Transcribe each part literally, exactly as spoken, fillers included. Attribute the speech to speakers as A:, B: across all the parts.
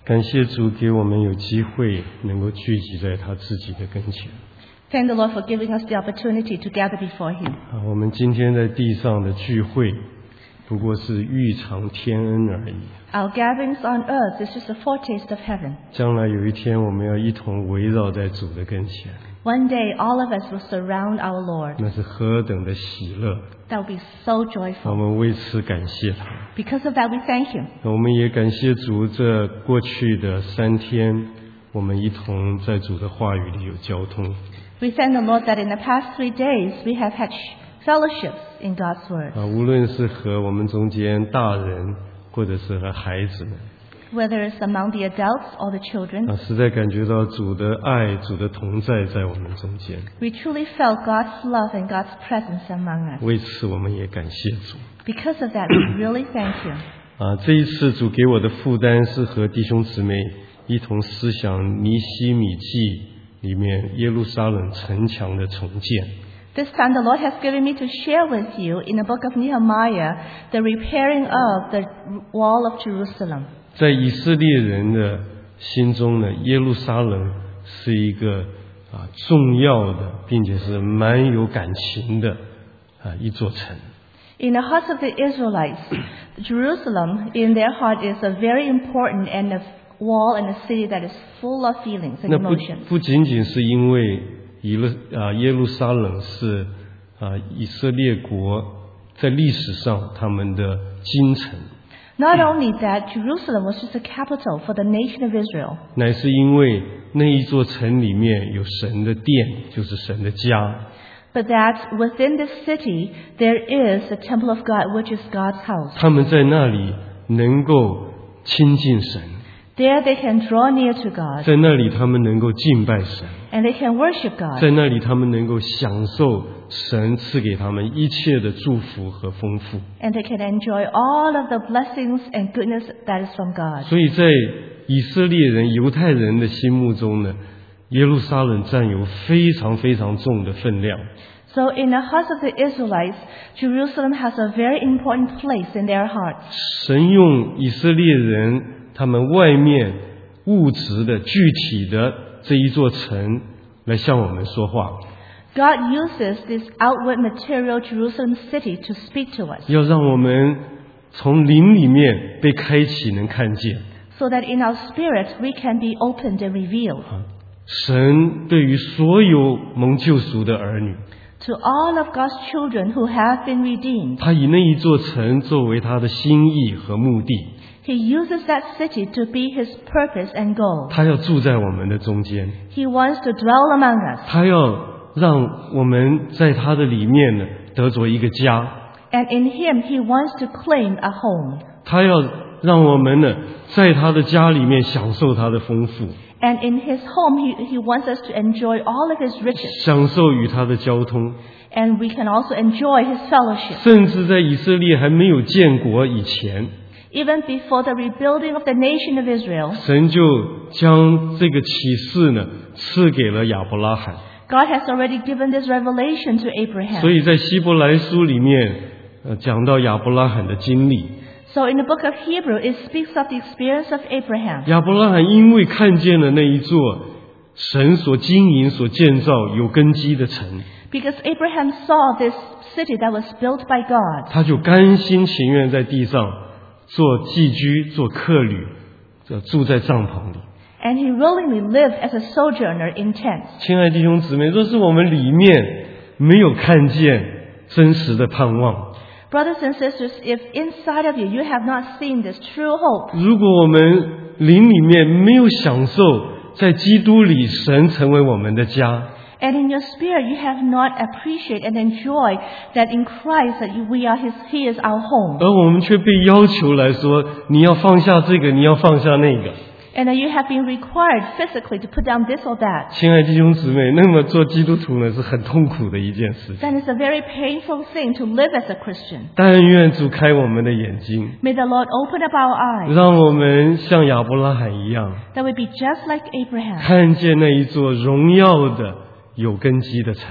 A: 感谢主给我们有机会能够聚集在他自己的跟前。
B: Thank the Lord for giving us the opportunity to gather before Him.
A: 啊，我们今天在地上的聚会，不过是预尝天恩而已。
B: Our gatherings on earth is just a foretaste of heaven.
A: 将来有一天，我们要一同围绕在主的跟前，
B: One day, all of us will surround our Lord.
A: 那是何等的喜乐！
B: That will be so
A: 我
B: joyful.
A: 们为此感谢他。
B: Because of that, we thank Him.
A: 我们也感谢主，这过去的三天，我们一同在主的话语里有交通。
B: We thank the Lord that in the past three days, we have had fellowships in God's Word.
A: 啊，无论是和我们中间大人，或者是和孩子们，
B: Whether it's among the adults or the children,
A: 啊，实在感觉到主的爱、主的同在在我们中间。
B: we truly felt God's love and God's presence among us.
A: 为此，我们也感谢主。
B: Because of that, we really thank Him.
A: 啊，这一次主给我的负担是和弟兄姊妹一同思想尼希米记里面耶路撒冷城墙的重建。
B: This time the Lord has given me to share with you in the book of Nehemiah the repairing of the wall of Jerusalem.
A: 在以色列人的心中呢，耶路撒冷是一个啊重要的，并且是蛮有感情的啊一座城。
B: In the hearts of the Israelites, Jerusalem in their heart is a very important and a wall and a city that is full of feelings and
A: 那不
B: emotions.
A: 不仅仅是因为以勒啊耶路撒冷是啊以色列国在历史上他们的京城，
B: Not only that, Jerusalem was just a capital for the nation of Israel,
A: 乃是因为那一座城里面有神的殿，就是神的家。
B: but that within this city there is the temple of God, which is God's house.
A: 他们在那里能够亲近神，
B: There they can draw near to God,
A: 在那里他们能够敬拜神，
B: and they can worship God,
A: 在那里他们能够享受神赐给他们一切的祝福和丰富。
B: and they can enjoy all of the blessings and goodness that is from God.
A: 所以在以色列人、犹太人的心目中呢，耶路撒冷占有非常非常重的分量。
B: So in the hearts of the Israelites, Jerusalem has a very important place in their hearts.
A: 神用以色列人他们外面物质的具体的这一座城来向我们说话，
B: God uses this outward material Jerusalem city to speak to us,
A: 要让我们从灵里面被开启，能看见
B: so that in our spirit we can be opened and revealed
A: 神对于所有蒙救赎的儿女，
B: to all of God's children who have been redeemed.
A: 他以那一座城作为他的心意和目的，
B: He uses that city to be His purpose and goal.
A: 他要住在我们的中间，
B: He wants to dwell among us,
A: 他要让我们在他的里面呢得着一个家，
B: and in Him He wants to claim a home.
A: 他要让我们呢在他的家里面享受他的丰富，
B: And in His home He, he wants us to enjoy all of His riches,
A: 享受与他的交通。
B: and we can also enjoy His fellowship.
A: 甚至在以色列还没有建国以前，
B: Even before the rebuilding of the nation of Israel,
A: 神就将这个启示呢赐给了亚伯拉罕。
B: God has already given this revelation to
A: 所
B: Abraham.
A: 以在希伯来书里面，呃，讲到亚伯拉罕的经历，
B: So in the book of Hebrew, it speaks of the experience of Abraham.
A: 亚伯拉罕因为看见了那一座神所经营、所建造有根基的城，
B: Because Abraham saw this city that was built by God,
A: 他就甘心情愿在地上做寄居、做客旅，呃住在帐篷里。
B: and he willingly lived as a sojourner in tents.
A: 亲爱的弟兄姊妹，若是我们里面没有看见真实的盼望，
B: Brothers and sisters, if inside of you you have not seen this true hope,
A: 如果我们灵里面没有享受在基督里神成为我们的家，
B: and in your spirit you have not appreciated and enjoyed that in Christ that you, we are His, He is our home,
A: 而我们却被要求来说，你要放下这个，你要放下那个。
B: and that you have been required physically to put down this or that,
A: 亲爱的弟兄姊妹，那么做基督徒呢是很痛苦的一件事情。
B: then it's a very painful thing to live as a Christian.
A: 但愿主开我们的眼睛，
B: May the Lord open up our eyes,
A: 让我们像亚伯拉罕一样，
B: that we be just like Abraham,
A: 看见那一座荣耀的有根基的城。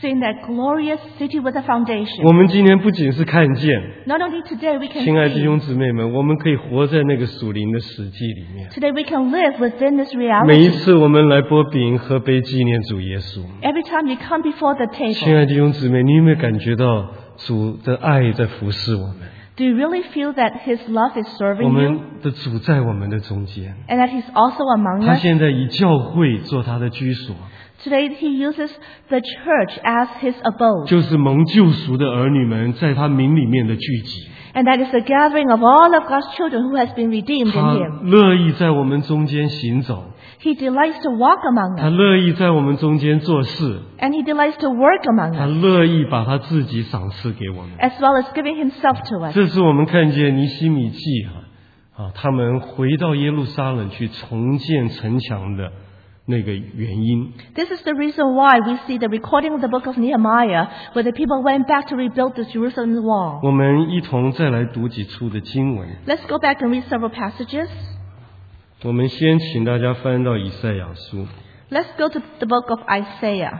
B: seeing that glorious city with a foundation.
A: 我们今天不仅是看见，
B: Not only today we can
A: 亲爱的弟
B: see,
A: 兄姊妹们，我们可以活在那个属灵的实际里面。
B: today we can live within this
A: 每一
B: reality.
A: 次我们来拨饼喝杯纪念主耶稣，
B: Every time you come before the
A: 亲
B: table,
A: 爱的弟兄姊妹，你有没有感觉到主的爱在服侍我们？
B: do you really feel that His love is
A: 我
B: serving you
A: 们的主在我们的中间，
B: and that He's also among
A: 他
B: us?
A: 现在以教会做他的居所，
B: Today He uses the church as His abode,
A: 就是蒙救赎的儿女们在他名里面的聚集。
B: and that is the gathering of all of God's children who has been redeemed
A: 他
B: in Him.
A: 乐意在我们中间行走，
B: He delights to walk among
A: 他
B: us,
A: 乐意在我们中间做事，
B: and He delights to work among
A: 他
B: us,
A: 乐意把他自己赏赐给我们。
B: as well as giving Himself to us.
A: 这是我们看见尼希米记啊，啊，他们回到耶路撒冷去重建城墙的那个原因。
B: This is the reason why we see the recording of the book of Nehemiah, where the people went back to rebuild the Jerusalem wall.
A: 我们一同再来读几处的经文。
B: Let's go back and read several passages.
A: 我们先请大家翻到以赛亚书
B: Let's go to the book of Isaiah.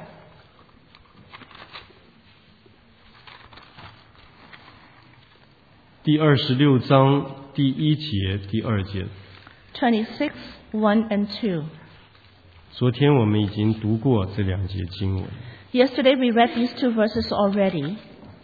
A: 第二十六章第一节、第二节。
B: twenty-six, one and two.
A: 昨天我们已经读过这两节经文。
B: Yesterday we read these two verses already.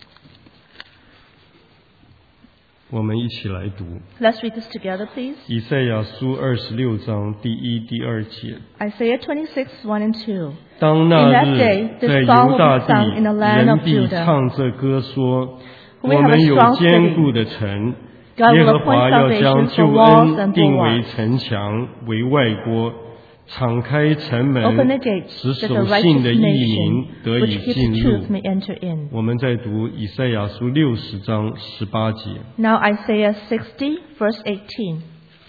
A: 我们一起来读
B: Let's read this together, please.
A: 以赛亚书二十六章第一、第二节。
B: Isaiah twenty-six, one and two.
A: 当那
B: In that
A: 日，
B: day, the
A: 在
B: song
A: 犹
B: will
A: 大
B: be sung
A: 地，
B: in the land
A: 人
B: of
A: 必
B: Judah.
A: 唱这歌说：
B: We
A: 我
B: have
A: 们
B: a
A: 有
B: strong
A: 坚
B: city.
A: 固的城，
B: God
A: 耶
B: will
A: 和华
B: appoint
A: 要
B: salvation
A: 将
B: for
A: 救
B: walls
A: 恩
B: and
A: 定为
B: bulwarks.
A: 城墙，为外郭，敞开城门
B: Open the gates,
A: 使
B: that
A: 守
B: the
A: 信
B: righteous
A: 的义民
B: nation
A: 得
B: which
A: 以
B: keeps
A: 进
B: truth
A: 入。
B: may enter in.
A: 我们在读以赛亚书六十章十八节。
B: Now Isaiah sixty, verse eighteen.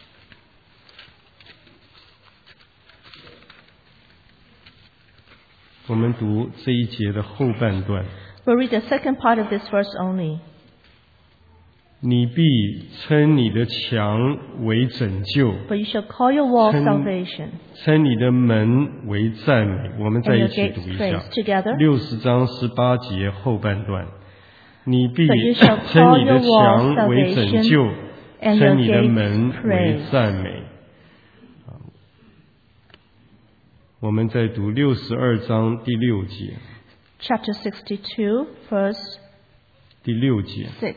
A: 我们读这一节的后半段。
B: We'll read the second part of this verse only.
A: 你必称你的墙为拯救，
B: But you shall call your wall
A: 称
B: salvation,
A: 称你的门为赞美。我们再
B: and
A: 一
B: your
A: 起
B: gates
A: 读一下
B: praise. Together.
A: 六十章十八节后半段。你必
B: But you shall
A: 称
B: call
A: 你的
B: your wall
A: 墙为拯
B: salvation,
A: 救，
B: and your
A: 称你的
B: gates
A: 门为
B: praise.
A: 赞美。我们再读六十二章第六节，
B: Chapter sixty-two, verse
A: 第六节，
B: six.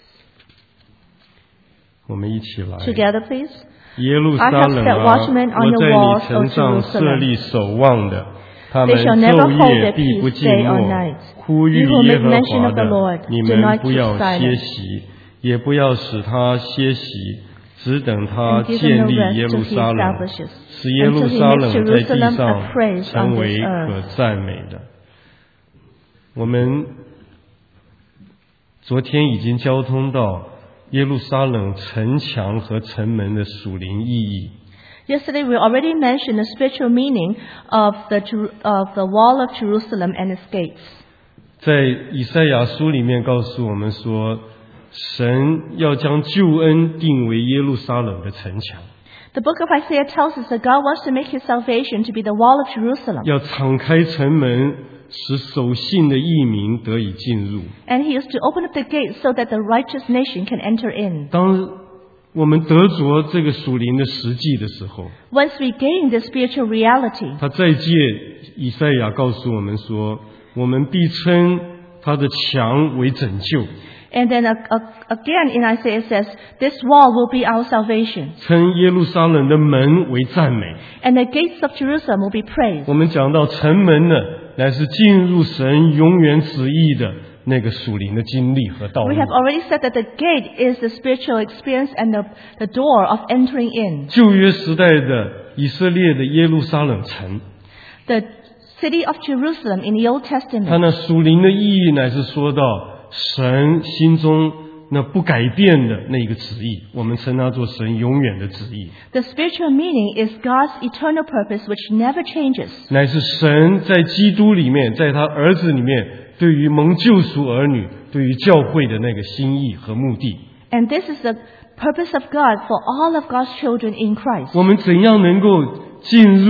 A: 我们一起来。
B: Together, please.
A: 耶路
B: I
A: 撒
B: have
A: 冷
B: set
A: 啊，
B: watchmen on
A: 我
B: your
A: 在
B: walls,
A: 你城
B: O
A: 上
B: Jerusalem.
A: 设立守望的，他
B: They
A: 们
B: shall never
A: 昼
B: hold
A: 夜
B: their
A: 必不
B: peace
A: 静
B: day or
A: 默
B: night.
A: 呼吁
B: You who
A: 耶
B: make
A: 和
B: mention
A: 华
B: of the
A: 的
B: Lord,
A: 你
B: do
A: 们
B: not
A: 不
B: keep
A: 要歇
B: silent.
A: 息，也不要使他歇息，只等他
B: And give him
A: 建
B: no
A: 立
B: rest
A: 耶
B: till
A: 路
B: he
A: 撒冷，
B: establishes,
A: 使耶路
B: until he
A: 撒
B: makes
A: 冷在
B: Jerusalem
A: 地
B: a
A: 上
B: praise
A: 成
B: on
A: 为
B: this
A: 可
B: earth.
A: 赞美的。我们昨天已经交通到耶路撒冷城墙和城门的属灵意义。
B: Yesterday we already mentioned the spiritual meaning of the, Jeru- of the wall of Jerusalem and its gates.
A: 在以赛亚书里面告诉我们说，神要将救恩定为耶路撒冷的城墙，
B: The book of Isaiah tells us that God wants to make His salvation to be the wall of Jerusalem.
A: 要敞开城门，使守信的义民得以进入。
B: And He is to open up the gates so that the righteous nation can enter in.
A: 当我们得着这个属灵的实际的时候，
B: Once we gain the spiritual reality,
A: 他再借以赛亚告诉我们说，我们必称他的墙为拯救，
B: and then a- a- again in Isaiah it says, this wall will be our salvation,
A: 称耶路撒冷的门为赞美。
B: and the gates of Jerusalem will be praised.
A: 我们讲到城门呢，乃是进入神永远旨意的那个属灵的经历和道路
B: We。have already said that the gate is the spiritual experience and the, the door of entering in.
A: 旧约时代的以色列的耶路撒冷城，
B: The city of Jerusalem in the Old
A: 它
B: Testament,
A: 那属灵的意义乃是说到神心中那不改变的那个旨意，我们称它做神永远的旨意，
B: the spiritual meaning is God's eternal purpose which never changes.
A: 乃是神在基督里面，在他儿子里面，对于蒙救赎儿女，对于教会的那个心意和目的。
B: And this is the purpose of God for all of God's children in Christ.
A: 我们怎样能够进入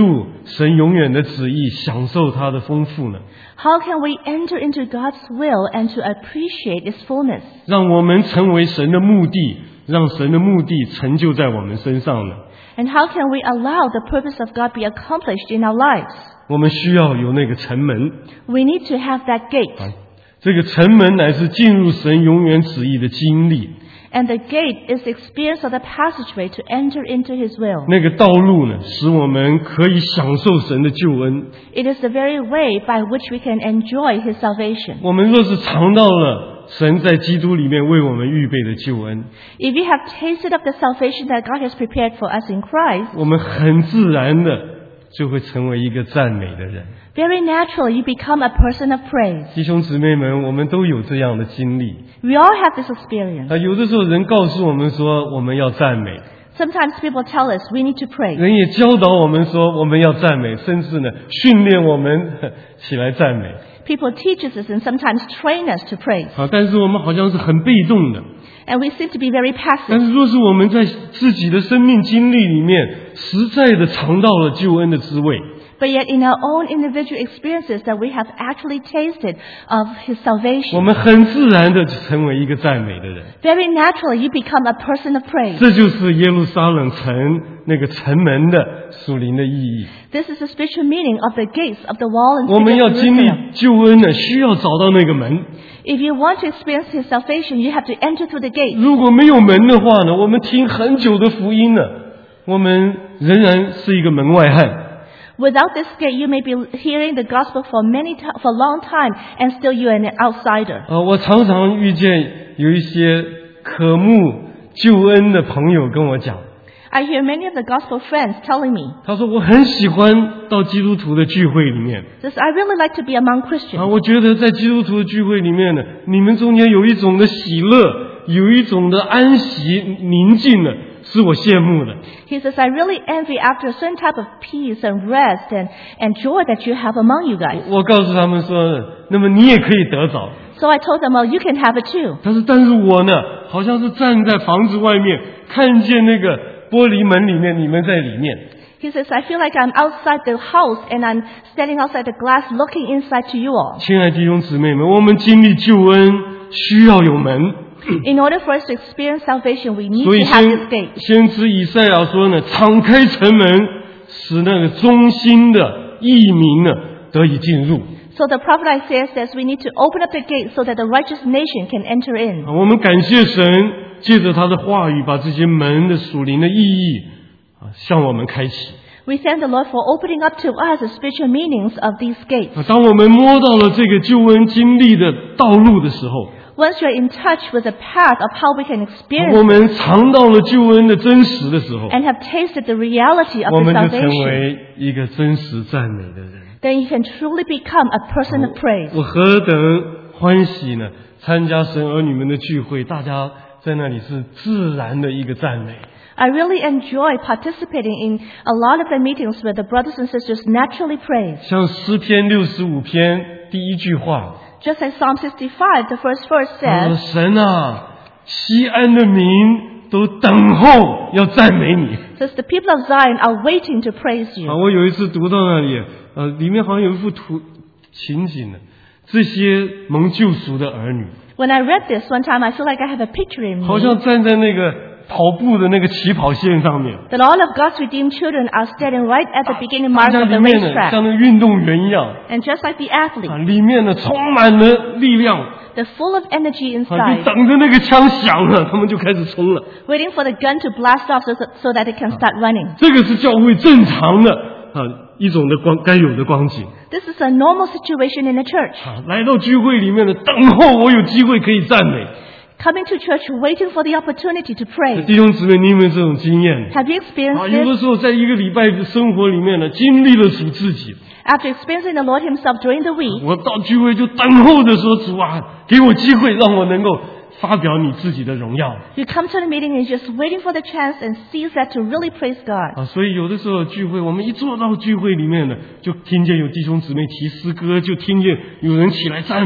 A: 神永远的旨意，享受他的丰富呢？
B: How can we enter into God's will and to appreciate its fullness?
A: 让我们成为神的目的，让神的目的成就在我们身上呢？
B: And how can we allow the purpose of God be accomplished in our lives?
A: 我们需要有那个城门，
B: We need to have that gate.
A: 这个城门乃是进入神永远旨意的经历。
B: And the gate is the experience of the passageway to enter into His will.
A: 那个道路呢，使我们可以享受神的救恩。
B: It is the very way by which we can enjoy His salvation.
A: 我们若是尝到了神在基督里面为我们预备的救恩，
B: If we have tasted of the salvation that God has prepared for us in Christ,
A: 我们很自然的就会成为一个赞美的人。
B: very naturally you become a person of praise.
A: 弟兄姊妹们，我们都有这样的经历。
B: We all have this experience.
A: 啊，有的时候人告诉我们说我们要赞美，
B: Sometimes people tell us we need to praise.
A: 人也教导我们说我们要赞美，甚至呢训练我们呵起来赞美。
B: People teach us and sometimes train us to praise.
A: 啊，但是我们好像是很被动的。
B: And we seem to be very
A: 但
B: passive.
A: 是若是我们在自己的生命经历里面实在的尝到了救恩的滋味，
B: But yet in our own individual experiences that we have actually tasted of His
A: 我
B: salvation,
A: 们很自然的成为一个赞美的人。
B: very naturally you become a person of praise.
A: 这就是耶路撒冷城那个城门的属灵的意义。
B: This is the spiritual meaning of the gates of the wall and
A: 我们
B: city
A: 要
B: of
A: 经历
B: Jerusalem.
A: 救恩呢，需要找到那个门。
B: If you want to experience His salvation, you have to enter through the gate.
A: 如果没有门的话呢，我们听很久的福音呢，我们仍然是一个门外汉。
B: Without this gate, you may be hearing the gospel for many ti- for a long time, and still you are an outsider.
A: 呃，我常常遇见有一些渴慕救恩的朋友跟我讲，
B: I hear many of the gospel friends telling me,
A: 他说我很喜欢到基督徒的聚会里面
B: "This I really like to be among
A: 啊，
B: Christians.
A: 我觉得在基督徒的聚会里面呢，你们中间有一种的喜乐，有一种的安息宁静呢，是我羡慕的。
B: He says, I really envy after a certain type of peace and rest and, and joy that you have among you guys.
A: 我告诉他们说，那么你也可以得着。
B: So I told them, well, you can have it too.
A: 但是，但是我呢，好像是站在房子外面，看见那个玻璃门里面，你们在里面。
B: He says, I feel like I'm outside the house and I'm standing outside the glass looking inside to you all.
A: 亲爱的弟兄姊妹们，我们经历救恩需要有门，
B: In order for us to experience salvation, we need
A: 所以
B: to have
A: 先
B: this gate.
A: 先知以赛亚说呢，敞开城门，使那个忠心的义民呢得以进入。
B: So the prophet Isaiah says we need to open up the gate so that the righteous nation can enter in.
A: 啊，我们感谢神，借着他的话语，把这些门的属灵的意义啊向我们开启。
B: We thank the Lord for opening up to us the spiritual meanings of these gates.
A: 啊，当我们摸到了这个救恩经历的道路的时候，
B: Once you're in touch with the path of how we can
A: 我
B: experience
A: 们尝到了救恩的真实的时候，
B: and have tasted the reality of
A: 我
B: the
A: 们就成
B: salvation,
A: 为一个真实赞美的人。
B: then you can truly become a person of praise.
A: 我何等欢喜呢！参加神儿女们的聚会，大家在那里是自然的一个赞美。
B: I really enjoy participating in a lot of the meetings where the brothers and sisters naturally praise.
A: 像诗篇六十五篇第一句话，
B: Just like Psalm sixty-five, the first verse
A: 他说：“
B: says,
A: 神啊，西安的民都等候要赞美你。”
B: says the people of Zion are waiting to praise
A: 啊，
B: you.
A: 我有一次读到那里，呃，里面好像有一幅图情景呢，这些蒙救赎的儿女，
B: When I read this one time, I feel like I have a picture in
A: 好
B: me
A: 像站在那个跑步的那个起跑线上面，
B: that all of God's redeemed children are standing right at the beginning
A: 大
B: mark
A: 家
B: of
A: 里
B: the
A: 面呢像
B: racetrack.
A: 那个运动员一样，
B: And just like the
A: 啊，
B: athlete,
A: 里面呢充满了力量，啊，
B: they're full of energy
A: 就
B: inside,
A: 等着那个枪响了，他们就开始冲了。
B: waiting for the gun to blast off so, so that it can start running.
A: 这个是教会正常的啊一种的光该有的光景
B: This is a normal situation in the church.
A: 啊，来到聚会里面呢，等候我有机会可以赞美。
B: Coming to church, waiting for the opportunity to praise.
A: 弟兄姊妹，你有没有这种经验？
B: Have you
A: 啊，
B: experienced
A: 有的
B: this?
A: 时候在一个礼拜的生活里面呢，经历了主自己，
B: After experiencing the Lord Himself during the week,
A: 我到聚会就等候的说，主啊，给我机会，让我能够发表你自己的荣耀
B: you come to the meeting and you're just waiting for the chance and seize that to really praise God.
A: 啊！所以有的时候聚会，我们一坐到聚会里面呢，就听见有弟兄姊妹提诗歌，就听见有人起来赞美。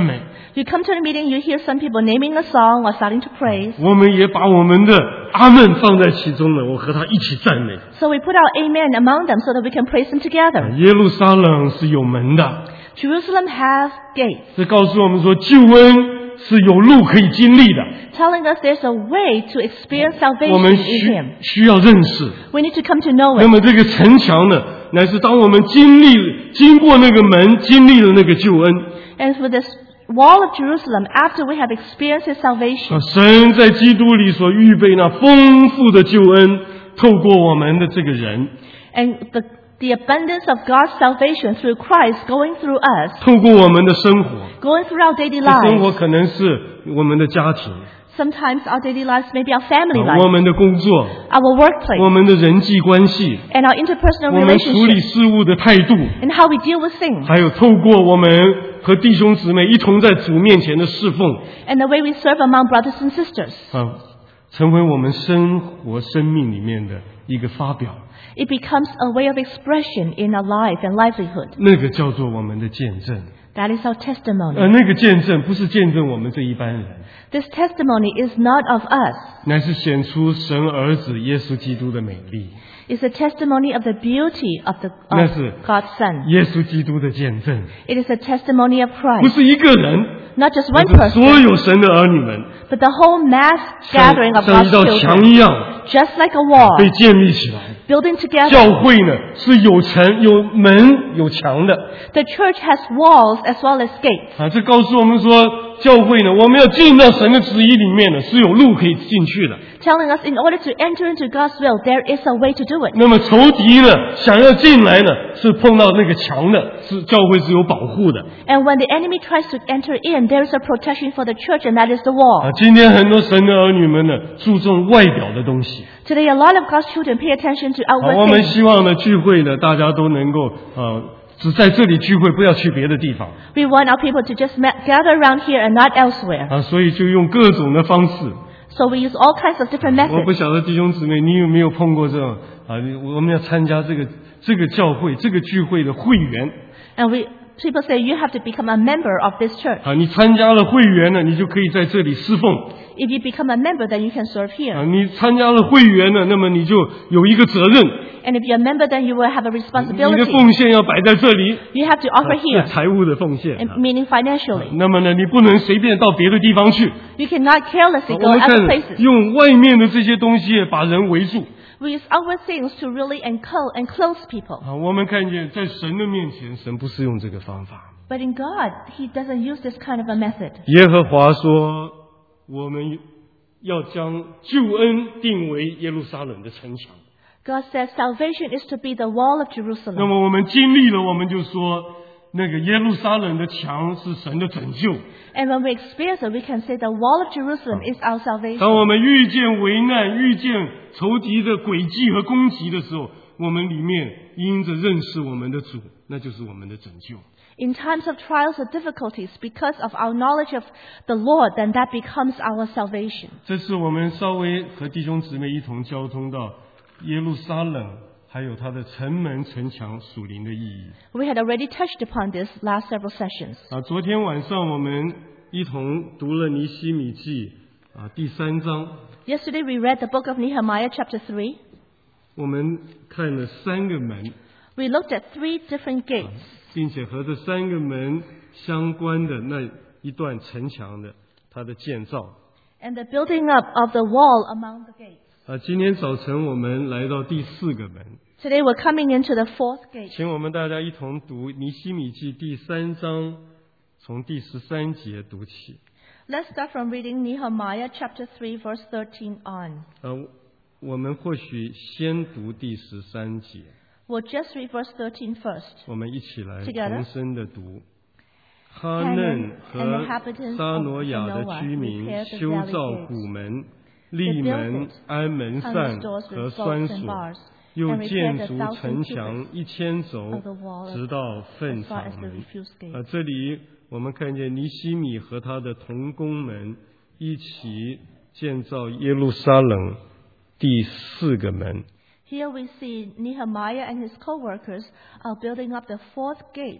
B: You come to the meeting, you hear some people naming a song or starting to praise.
A: 我们也把我们的阿们放在其中了，我和他一起赞美。
B: So we put our amen among them so that we can praise them together.
A: 耶路撒冷是有门的，
B: Jerusalem has gates,
A: 这告诉我们说救恩是有路可以经历的，
B: telling us there's a way to experience
A: 我们
B: salvation
A: 需
B: in Him.
A: 需要认识。
B: We need to come to know
A: 那
B: it.
A: 么这个城墙呢，乃是当我们经历经过那个门，经历了那个救恩，
B: And for this wall of Jerusalem, after we have experienced His
A: 啊
B: salvation,
A: 神在基督里所预备那丰富的救恩，透过我们的这个人，
B: and the, the abundance of God's salvation through Christ going through us,
A: 透过我们的生活，
B: going through our daily
A: 这生活
B: lives.
A: 可能是我们的家庭，
B: Sometimes our daily lives may be our family
A: 啊我
B: life,
A: 们的工作，
B: our
A: 我
B: workplace,
A: 们的人际关系，
B: and our interpersonal
A: 我们处理
B: relationships,
A: 事物的态度，
B: and how we deal with things,
A: 还有透过我们和弟兄姊妹一同在主面前的侍奉，
B: and the way we serve among brothers and sisters.
A: 啊，成为我们生活生命里面的一个发表，
B: It becomes a way of expression in our life and livelihood.
A: 那个叫做我们的见证。
B: That is our
A: 呃，
B: testimony.
A: 那个见证不是见证我们这一般人，
B: This testimony is not of us.
A: 乃是显出神儿子耶稣基督的美丽，
B: It's a testimony of the beauty of, the,
A: 那
B: of
A: 是
B: God's Son.
A: 耶稣基督的见证，
B: It is a testimony of
A: 不
B: Christ.
A: 是一个人，
B: Not just
A: 而
B: one
A: 是所
B: person,
A: 有神的儿女们，
B: but the whole mass
A: 像
B: gathering of
A: 像一
B: God's
A: 道墙
B: children.
A: 一样
B: Just like a wall,
A: 被建立起来。
B: building together.
A: 教会呢是有城、有门、有墙的
B: The church has walls as well as gates.
A: 啊！这告诉我们说，教会呢，我们要进到神的旨意里面呢，是有路可以进去的。
B: Telling us in order to enter into God's will, there is a way to do it.
A: 那么仇敌呢，想要进来呢，是碰到那个墙的，是教会是有保护的
B: And when the enemy tries to enter in, there is a protection for the church, and that is the
A: 啊
B: wall.！
A: 今天很多神的儿女们呢，注重外表的东西
B: Today, a lot of God's children pay attention to
A: 啊，
B: outward
A: 我们
B: things.
A: 希望呢，聚会呢，大家都能够呃，只在这里聚会，不要去别的地方
B: We want our people to just ma- gather around here and not elsewhere.
A: 啊，所以就用各种的方式。
B: So we use all kinds of different
A: 我不
B: methods.
A: 晓得弟兄姊妹，你有没有碰过这种啊？我们要参加这个这个教会这个聚会的会员
B: And we people say you have to become a member of this church.
A: 啊，你参加了会员呢，你就可以在这里侍奉
B: If you become a member, then you can serve
A: 啊。
B: here.
A: 你参加了会员呢，那么你就有一个责任，
B: And if you're a member, then you will have a
A: 你的
B: responsibility.
A: 奉献要摆在这里，
B: You have to
A: 啊
B: offer
A: 是
B: here,
A: 财务的奉献。
B: and
A: 啊
B: meaning financially.
A: 那么呢，你不能随便到别的地方去。
B: You cannot carelessly
A: 我
B: go
A: 们
B: other
A: 看
B: places.
A: 用外面的这些东西把人围住
B: We use outward things to really enclose, enclose people.
A: 啊。我们看见在神的面前，神不是用这个方法。
B: But in God, He doesn't use this kind of a method.
A: 耶和华说：“我们要将救恩定为耶路撒冷的城墙。
B: God says salvation is to be the wall of
A: 那
B: Jerusalem.
A: 么我们经历了，我们就说那个耶路撒冷的墙是神的拯救。
B: And when we experience it, we can say the wall of Jerusalem is our
A: 当
B: salvation.
A: 我们遇见危难、遇见仇敌的诡计和攻击的时候，我们里面因着认识我们的主，那就是我们的拯救。
B: In times of trials or difficulties, because of our knowledge of the Lord, then that becomes our salvation.
A: 这是我们稍微和弟兄姊妹一同交通到耶路撒冷，还有它的城门、城墙属灵的意义。
B: We had already touched upon this last several sessions.
A: 啊，昨天晚上我们一同读了尼希米记啊第三章，
B: Yesterday we read the book of Nehemiah chapter three.
A: 我们看了三个门，
B: We looked at three different gates,
A: 并且和这三个门相关的那一段城墙的它的建造。
B: and the building up of the wall among the gates.
A: 啊，今天早晨我们来到第四个门，
B: Today we're coming into the fourth gate.
A: 请我们大家一同读尼希米记第三章，从第十三节读起。
B: Let's start from reading Nehemiah chapter three, verse thirteen on.
A: 呃，我们或许先读第十三节，
B: We'll just read verse thirteen first.
A: 我们一起来
B: Together.
A: 同声的读。哈嫩和沙挪亚的居民修造谷门、立门、安门扇和栓锁，又建筑城墙一千轴，直到粪场门。啊，这里我们看见尼希米和他的同工们一起建造耶路撒冷第四个门。
B: Here we see Nehemiah and his co-workers are building up the fourth gate,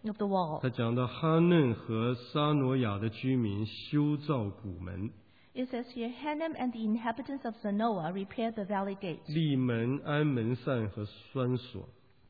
B: of the wall.
A: 他讲到哈嫩和沙挪亚的居民修造谷门。
B: It says here, Hanam and the inhabitants of Zanoah repaired the valley gates.
A: 立门、安门扇和栓锁。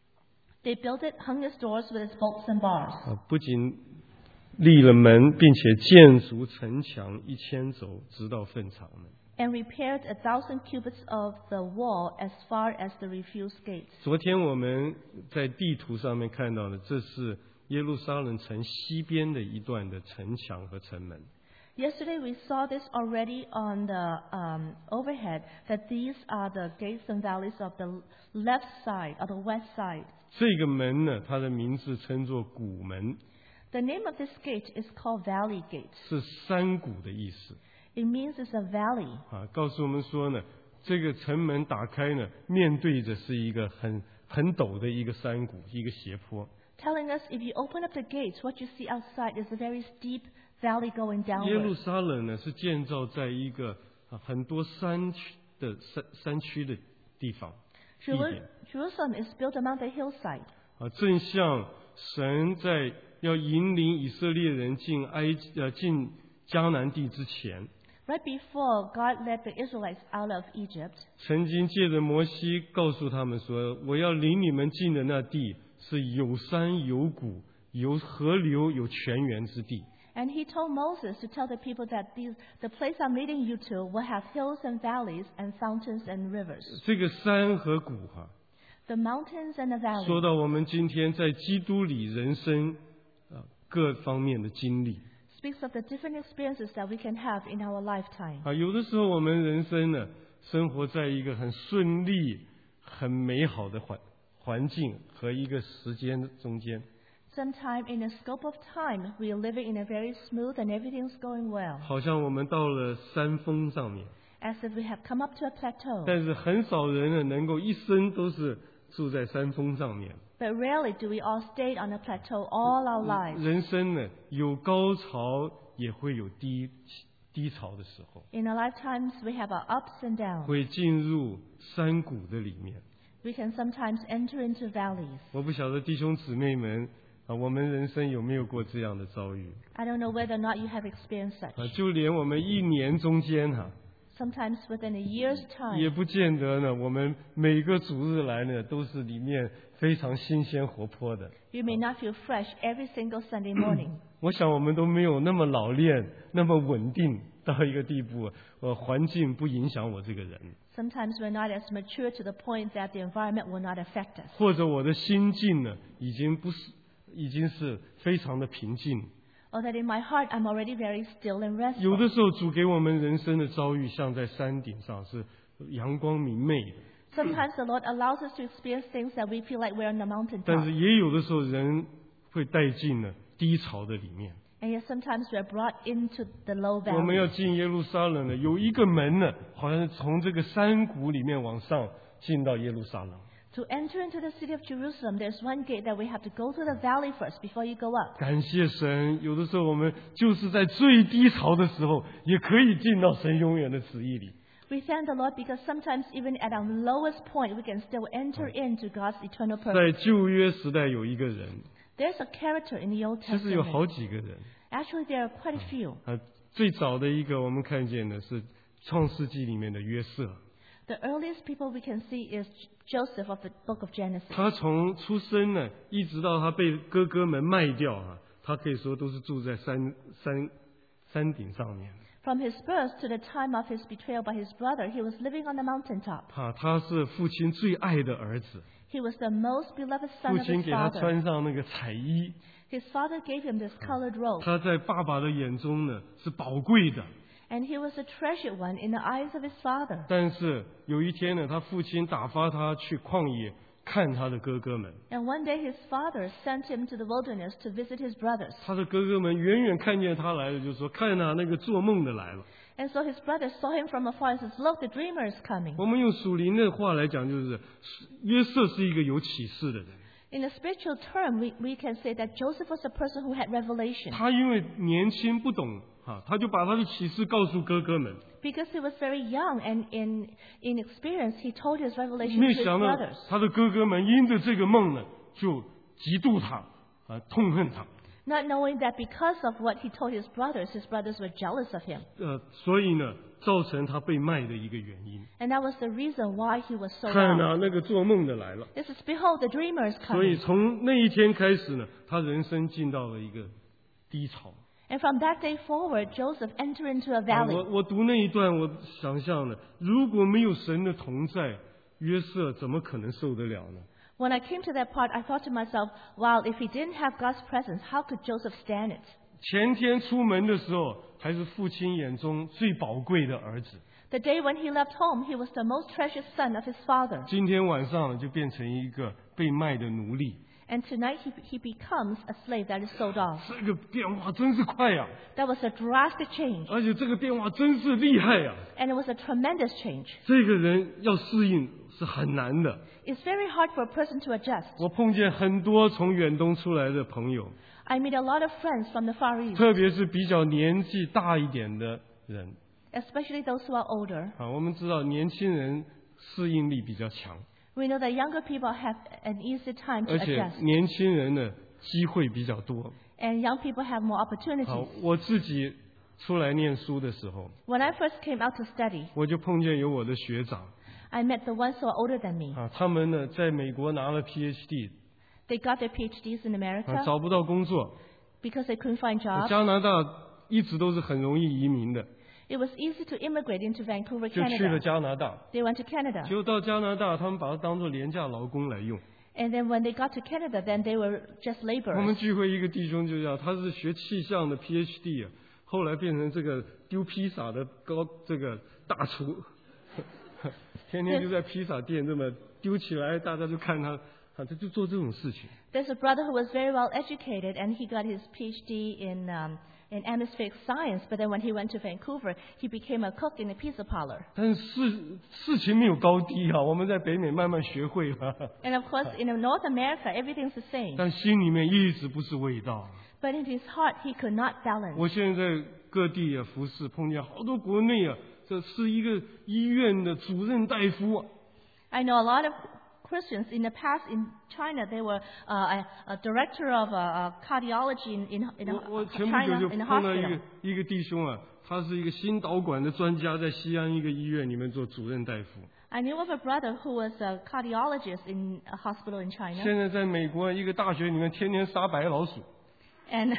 B: They built it, hung its doors with its bolts and bars.
A: 啊，不仅立了门，并且建筑城墙一千肘，直到粪场门。
B: And repaired a thousand cubits of the wall as far as the refuse gates.
A: 昨天我们在地图上面看到的，这是耶路撒冷城西边的一段的城墙和城门。
B: Yesterday we saw this already on the um, overhead, that these are the gates and valleys of the left side, or the west side.
A: 这个门呢，它的名字称作谷门。
B: The name of this gate is called Valley Gate.
A: 是山谷的意思。
B: It means it's a valley.
A: 啊，告诉我们说呢，这个城门打开呢，面对着是一个很很陡的一个山谷，一个斜坡。
B: Telling us if you open up the gates, what you see outside is a very steep valley going
A: 耶路
B: downward.
A: 撒冷呢是建造在一个啊很多山区的山山区的地方。地
B: Jeru-
A: 点
B: Jerusalem is built among the hillside.
A: 啊，正像神在要引领以色列人进埃及呃进迦南地之前，
B: Right before God led the Israelites out of Egypt,
A: 曾经借着摩西告诉他们说：“我要领你们进的那地是有山有谷、有河流、有泉源之地。”
B: and he told Moses to tell the people that these, the place I'm leading you to will have hills and valleys and fountains and rivers.
A: 这个山和谷哈、啊，
B: The mountains and the
A: 说
B: valleys.
A: 到我们今天在基督里人生啊各方面的经历
B: Speaks of the different experiences that we can have in our lifetime.
A: 啊，有的时候我们人生呢，生活在一个很顺利、很美好的环环境和一个时间中间。
B: Sometime in the scope of time, we are living in a very smooth and everything's going well.
A: 好像我们到了山峰上面，
B: As if we have come up to a plateau.
A: 但是很少人呢能够一生都是住在山峰上面。
B: But rarely do we all stay on a plateau all our lives.
A: 人生呢有高潮，也会有低低潮的时候，
B: In our lifetimes, we have our ups and downs.
A: 会进入山谷的里面。
B: We can sometimes enter into valleys.
A: 我不晓得弟兄姊妹们啊，我们人生有没有过这样的遭遇
B: I don't know whether or not you have experienced such.
A: 啊？就连我们一年中间哈、啊，
B: Sometimes within a year's
A: 也
B: time,
A: 不见得呢，我们每个主日来呢都是里面非常新鲜活泼的。
B: you may not feel fresh every single Sunday morning.
A: 我想我们都没有那么老练，那么稳定到一个地步，呃，环境不影响我这个人，
B: Sometimes we're not as mature to the point that the environment will not affect us.
A: 或者我的心境呢，已经不是，已经是非常的平静。
B: Or that in my heart I'm already very still and
A: 有
B: restful.
A: 的时候，主给我们人生的遭遇，像在山顶上是阳光明媚的，
B: Sometimes the Lord allows us to experience things that we feel like we're on the
A: 但
B: mountaintop.
A: 是也有的时候，人会带进了低潮的里面。
B: And yet sometimes we're brought into the low
A: 我们
B: valley.
A: 要进耶路撒冷呢，有一个门呢，好像是从这个山谷里面往上进到耶路撒冷。
B: To enter into the city of Jerusalem, there's one gate that we have to go through the valley first before you go up.
A: 感谢神，有的时候我们就是在最低潮的时候，也可以进到神永远的旨意里。
B: We thank the Lord because sometimes even at our lowest point, we can still enter into God's eternal
A: 在
B: purpose.
A: 旧约时代有一个人，
B: There's a character in the Old
A: 其实有
B: Testament.
A: 好几个人
B: Actually, there are quite a few.
A: 啊。最早的一个我们看见的是创世纪里面的约瑟，
B: The earliest people we can see is Joseph of the book of Genesis.
A: 他从出生呢，一直到他被哥哥们卖掉啊，他可以说都是住在山山山顶上面。
B: From his birth to the time of his betrayal by his brother, he was living on the mountaintop.
A: 啊，他是父亲最爱的儿子，
B: He was the most beloved
A: 父
B: son of
A: 亲
B: his
A: 给他
B: father.
A: 穿上那个彩衣，
B: His father gave him this colored robe,
A: 他在爸爸的眼中呢是宝贵的。
B: and he was a treasured one in the eyes of his father.
A: 但是有一天呢，他父亲打发他去旷野看他的哥哥们，
B: And one day his father sent him to the wilderness to visit his brothers.
A: 他的哥哥们远远看见他来了，就说：“看啊，那个做梦的来了。”
B: And so his brothers saw him from afar and says, "Look, the dreamer is coming."
A: 我们用属灵的话来讲，就是约瑟是一个有启示的人。
B: In a spiritual term, we, we can say that Joseph was a person who had revelation.
A: 他因为年轻不懂啊，他就把他的启示告诉哥哥们。
B: Because he was very young and in, in experience, he told his revelation
A: 没
B: to his
A: 想到
B: brothers.
A: 他的哥哥们因着这个梦呢，就嫉妒他， 啊痛恨他。
B: Not knowing that because of what he told his brothers, his brothers were jealous of him.
A: 呃，所以呢，造成他被卖的一个原因。
B: And that was the reason why he was sold
A: 看
B: out.
A: 啊，那个做梦的来了。
B: This is, behold, the dreamer is
A: 所以
B: coming.
A: 从那一天开始呢，他人生进到了一个低潮。
B: And from that day forward, Joseph entered into a
A: 啊、
B: valley.
A: 我我读那一段，我想象了，如果没有神的同在，约瑟怎么可能受得了呢？
B: When I came to that part, I thought to myself, wow, if he didn't have God's presence, how could Joseph stand it?
A: 前天出门的时候，还是父亲眼中最宝贵的儿子，
B: The day when he left home, he was the most treasured son of his father.
A: 今天晚上就变成一个被卖的奴隶。
B: And tonight he, he becomes a slave that is sold off.
A: 这个变化真是快呀、
B: That was a drastic change.
A: 而且这个变化真是厉害呀、
B: And it was a tremendous change.
A: 这个人要适应是很难的。
B: It's very hard for a person to adjust.
A: 我碰见很多从远东出来的朋友，
B: I meet a lot of friends from the Far East,
A: 特别是比较年纪大一点的人
B: especially those who are older.
A: 啊，我们知道年轻人适应力比较强，
B: We know that younger people have an easy time to
A: 而且
B: adjust.
A: 年轻人的机会比较多。
B: And young people have more
A: 好
B: opportunities.，
A: 我自己出来念书的时候，
B: When I first came out to study,
A: 我就碰见有我的学长
B: I met the ones who are older than me.
A: 啊，他们呢在美国拿了 P H D
B: They got their PhDs in
A: 啊，
B: America
A: 找不到工作。
B: because they couldn't find jobs.
A: 加拿大一直都是很容易移民的，
B: It was easy to immigrate into Vancouver,
A: 就去了
B: Canada.
A: 加拿大。
B: They went to Canada.
A: 结果到加拿大，他们把它当作廉价劳工来用。
B: And then when they got to Canada, then they were just
A: 我们
B: laborers.
A: 聚会一个弟兄就这样，他是学气象的 P H D 啊，后来变成这个丢披萨的高这个大厨，天天就在披萨店这么丢起来，大家就看他，啊，他就做这种事情。
B: There's a brother who was very well educated, and he got his PhD in um, in atmospheric science. But then when he went to Vancouver, he became a cook in a pizza parlor.
A: 但是事事情没有高低啊，我们在北美慢慢学会了，
B: And of course, in North America, everything's the same.
A: 但心里面一直不是味道。
B: But in his heart, he could not balance.
A: 我现在在各地啊服侍，碰见好多国内啊，这是一个医院的主任大夫啊，
B: I know a lot of Christians in the past in China. They were uh, a, a director of uh, uh, cardiology in in, in
A: 我我
B: a,
A: 前不久
B: China
A: 就
B: in a
A: 碰到一
B: hospital.
A: 个一个弟兄啊，他是一个心导管的专家，在西安一个医院里面做主任大夫。
B: I knew of a brother who was a cardiologist in a hospital in
A: 现
B: China,
A: 在在美国一个大学里面天天杀白老鼠。
B: and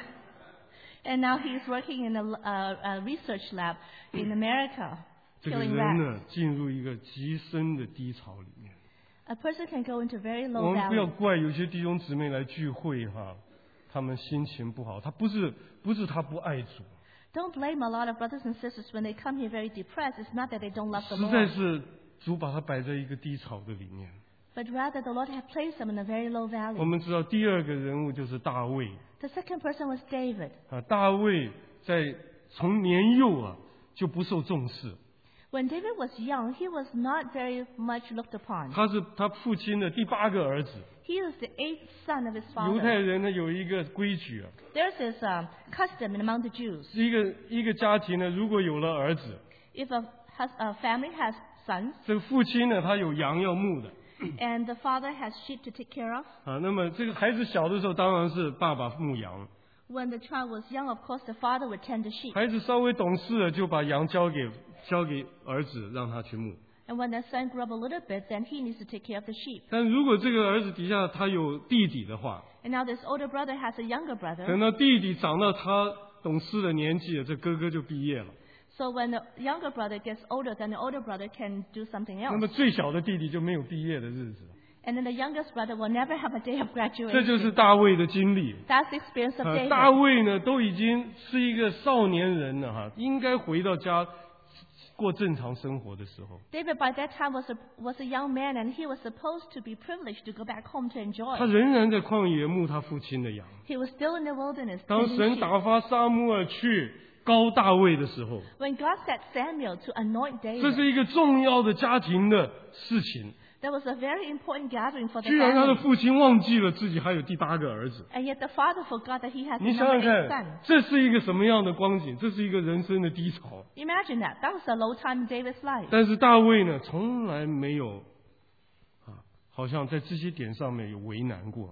B: and now he's working in a, uh, a research lab in America,
A: 这个
B: killing
A: 人
B: rats.
A: 呢，进入一个极深的低潮里面。
B: A person can go into very
A: 我
B: low
A: 们不要
B: valley.
A: 怪有些弟兄姊妹来聚会哈，他们心情不好，他不是不是他不爱主，
B: Don't blame a lot of brothers and sisters when they come here very depressed. It's not that they don't love the
A: 实在
B: Lord,
A: 是主把他摆在一个低潮的里面。
B: but rather the Lord has placed them in a very low
A: 我
B: valley.
A: 们知道第二个人物就是大卫
B: The second person was David.
A: 啊，大卫在从年幼啊就不受重视，
B: When David was young, he was not very much looked upon.
A: 他是他父亲的第八个儿子。
B: He was the eighth son of his
A: 犹太
B: father.
A: 人呢有一个规矩啊，
B: There's this um, custom in among the Jews.
A: 一个一个家庭呢如果有了儿子，
B: If a, has, a family has sons
A: 这个父亲呢他有羊要牧的
B: and the father has sheep to take care of,
A: 啊，那么这个孩子小的时候当然是爸爸牧羊，
B: when the child was young, of course, the father would tend the sheep.
A: 孩子稍微懂事了就把羊交给交给儿子让他去牧。
B: And when the son grew up a little bit, then he needs to take care of the sheep.
A: 但如果这个儿子底下他有弟弟的话，
B: And now this older brother has a younger brother.
A: 等到弟弟长到他懂事的年纪了，这哥哥就毕业了。
B: So when the younger brother gets older, then the older brother can do something
A: 那
B: else.
A: 么最小的弟弟就没有毕业的日子了。
B: And then the youngest brother will never have a day of
A: 这就是
B: graduation.
A: 大卫的经历。
B: That's the experience of
A: 啊，大
B: David.
A: 卫呢都已经是一个少年人了哈，应该回到家过正常生活的时候，
B: David by that time was a, was a young man, and he was supposed to be privileged to go back home to enjoy.
A: 他仍然在旷野牧他父亲的羊。
B: He was still in the wilderness
A: 当
B: tending
A: 神
B: sheep.
A: 打发撒母耳去高大卫的时候，
B: When God set Samuel to anoint
A: 这
B: David,
A: 是一个重要的家庭的事情。
B: there was a very important gathering for the
A: 居然他的
B: family.
A: 父亲忘记了自己还有第八个儿子。
B: And yet the father forgot that he had
A: 你
B: the
A: 想
B: number
A: 想
B: eight
A: 看
B: son.，
A: 这是一个什么样的光景？这是一个人生的低潮。
B: Imagine that. That was a low time in David's life.
A: 但是大卫呢，从来没有啊，好像在这些点上面有为难过。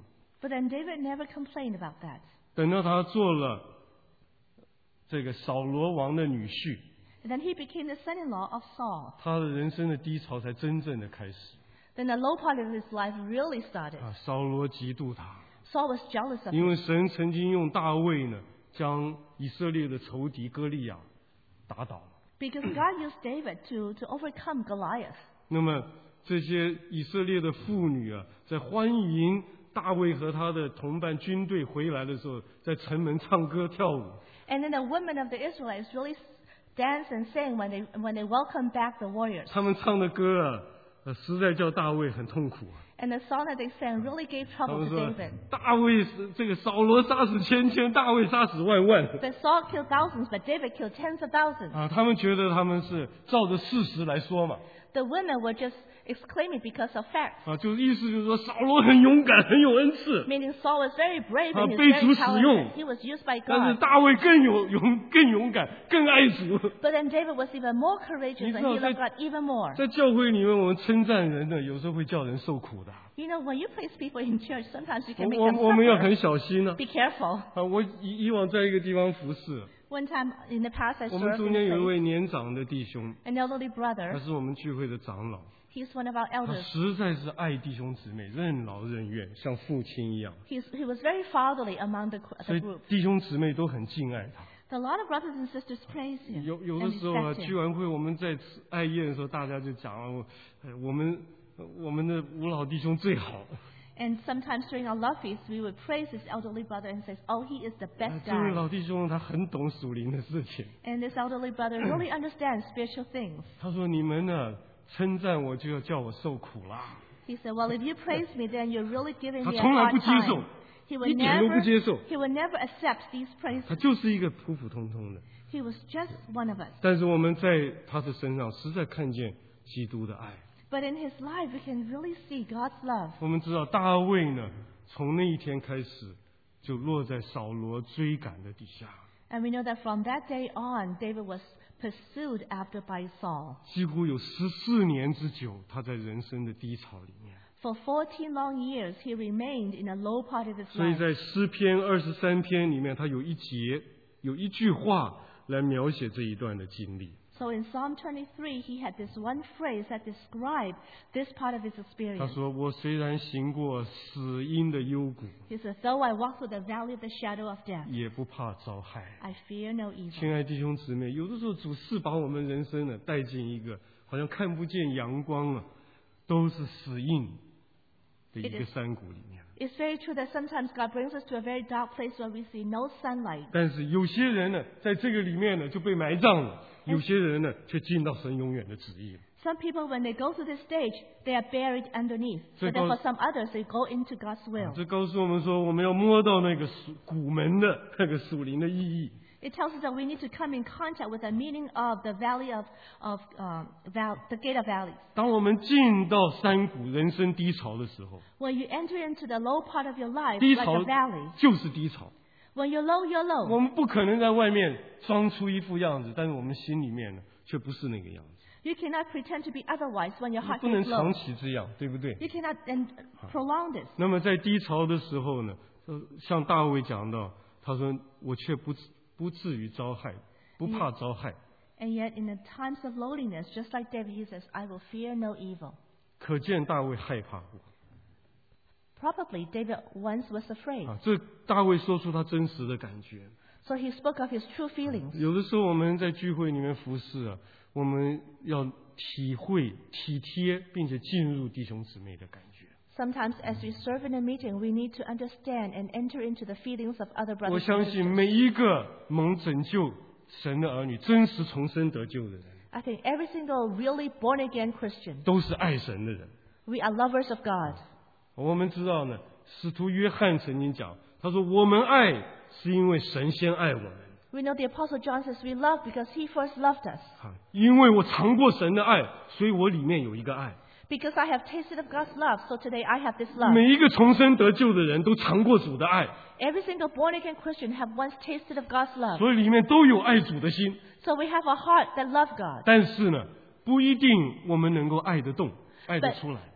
B: But then David never complained about that.
A: 等到他做了这个扫罗王的女婿，
B: And then he became the son-in-law of Saul.
A: 他的人生的低潮才真正的开始。
B: Then the low part of his life really started.
A: 啊，扫罗嫉妒他，
B: Saul was jealous of
A: 因
B: him
A: 为神曾经用大卫呢，将以色列的仇敌歌利亚打倒了。
B: because God used David to, to overcome Goliath.
A: 那么这些以色列的妇女啊，在欢迎大卫和他的同伴军队回来的时候，在城门唱歌跳舞。
B: And then the women of the Israelites really danced and sang when they, when they welcomed back the warriors.
A: 他们唱的歌啊，呃实在叫大卫很痛苦啊。
B: And the song that they sang really gave
A: 他
B: trouble
A: 们
B: to
A: 说
B: David.
A: 大卫是这个扫罗杀死千千，大卫杀死万万。
B: But Saul killed thousands, but David killed tens of thousands.
A: 啊，他们觉得他们是照着事实来说嘛。
B: The women were just exclaiming because of facts.
A: 啊，就是意思就是说，扫罗很勇敢，很有恩赐，
B: Meaning Saul was very brave
A: 啊
B: and he
A: 被
B: was
A: 主
B: very
A: 使用。
B: talented. He was used by
A: 但是
B: God.
A: 大卫更有勇、更勇敢、更爱主。
B: But then David was even more courageous
A: 你知
B: and
A: 道
B: he
A: 在
B: loved God even more.
A: 在教会里面，我们称赞人呢，有时候会叫人受苦的。
B: You know, when you praise people in church, sometimes you
A: 我
B: can make
A: 我
B: them
A: 我们要
B: suffer.
A: 很小心呢、
B: Be careful.
A: 啊。我以以往在一个地方服侍，
B: One time in the past, I
A: 我们
B: served
A: 中
B: in
A: 间有一
B: faith.
A: 位年长的弟兄，
B: An elderly
A: 他
B: brother.
A: 是我们聚会的长老，
B: He's one of our
A: 他
B: elders.
A: 实在是爱弟兄姊妹，任劳任怨，像父亲一样，
B: He's, he was very fatherly among the,
A: 所
B: the
A: 以
B: group.
A: 弟兄姊妹都很敬爱他。
B: So a lot of brothers and sisters praise him
A: 有有
B: and
A: 的时候啊，
B: respect
A: 聚
B: him.
A: 完会我们在吃爱宴的时候，大家就讲啊，我呃我们我们的吴老弟兄最好。
B: And sometimes during our love feast, we would praise this elderly brother and say, oh, he is the
A: 啊
B: best
A: 这位
B: guy.
A: 老弟兄他很懂属灵的事情。
B: And this elderly brother really understands spiritual things.
A: 他说：“你们呢，称赞我就要叫我受苦啦。
B: He said, well, if you praise me, then you're really giving
A: 他
B: me a
A: 从来
B: hard
A: 不接受，
B: time. He
A: 一
B: would
A: 点都
B: never,
A: 不接受。
B: he would never accept these praises.
A: 他就是一个普普通通的。
B: He was just one of us.
A: 但是我们在他的身上实在看见基督的爱。
B: But in his life, we can really see God's love.
A: 我们知道大卫呢，从那一天开始就落在扫罗追赶的底下，
B: And we know that from that day on, David was pursued after by Saul.
A: 几乎有十四年之久，他在人生的低潮里面。
B: For fourteen long years, he remained in a low part of his
A: 所以
B: life.
A: 在诗篇二十三篇里面，他有一节有一句话来描写这一段的经历。
B: So in Psalm twenty-three, he had this one phrase that described this part of his
A: 他
B: experience.
A: 说：“我虽然行过死荫的幽谷，
B: He says, though I walk through the valley of the shadow of death,
A: 也不怕遭害。”
B: I fear no evil.
A: 亲爱的弟兄姊妹，有的时候主是把我们人生呢带进一个好像看不见阳光啊，都是死荫的一个山谷里面。
B: It's very true that sometimes God brings us to a very dark place where we see no sunlight.
A: 但是有些人呢，在这个里面呢就被埋葬了；有些人呢，却进到神永远的旨意。
B: Some people, when they go through this stage, they are buried underneath. But then for some others, they go into God's will.
A: 这告诉我们说，我们要摸到那个属古门的那个属灵的意义。
B: It tells us that we need to come in contact with the meaning of the valley of, of um, val- the gate of valleys.
A: 当我们进到山谷、人生低潮的时候，
B: When you enter into the low part of your life,
A: 低
B: like
A: 潮
B: a valley,
A: 就是低潮。
B: when you're low, you're
A: 我
B: low.
A: 们不可能在外面装出一副样子，但是我们心里面呢，却不是那个样子。
B: You cannot pretend to be otherwise when your
A: 你
B: heart
A: 不能
B: is
A: 长
B: low.
A: 期这样，对不对？
B: You cannot and prolong this.
A: 那么在低潮的时候呢，呃像大卫讲到，他说：“我却不不至于遭害，不怕遭害。”
B: And yet, in the times of lowliness, just like David, he says, I will fear no evil.
A: 可见大卫害怕过
B: Probably David once was afraid.
A: 啊！这大卫说出他真实的感觉。
B: So he spoke of his true feelings.
A: 有的时候我们在聚会里面服侍啊，我们要体会、体贴，并且进入弟兄姊妹的感觉。
B: Sometimes as we serve in a meeting, we need to understand and enter into the feelings of other
A: 我
B: brothers
A: 相
B: and
A: 信
B: sisters.
A: 每一个蒙拯救神的儿女，真实重生得救的人，
B: I think every single really born-again Christian,
A: 都是爱神的人。
B: we are lovers of God.
A: 我们知道呢，使徒约翰曾经讲，他说：“我们爱是因为神先爱我们。
B: We know the Apostle John says we love because he first loved us.
A: 啊，因为我尝过神的爱，所以我里面有一个爱。
B: Because I have tasted of God's love, so today I have this love.
A: 每一个重生得救的人都尝过主的爱，
B: Every single born-again Christian have once tasted of God's love.
A: 所以里面都有爱主的心。
B: So we have a heart that loves God.
A: 但是呢，不一定我们能够爱得动、爱得
B: But,
A: 出来。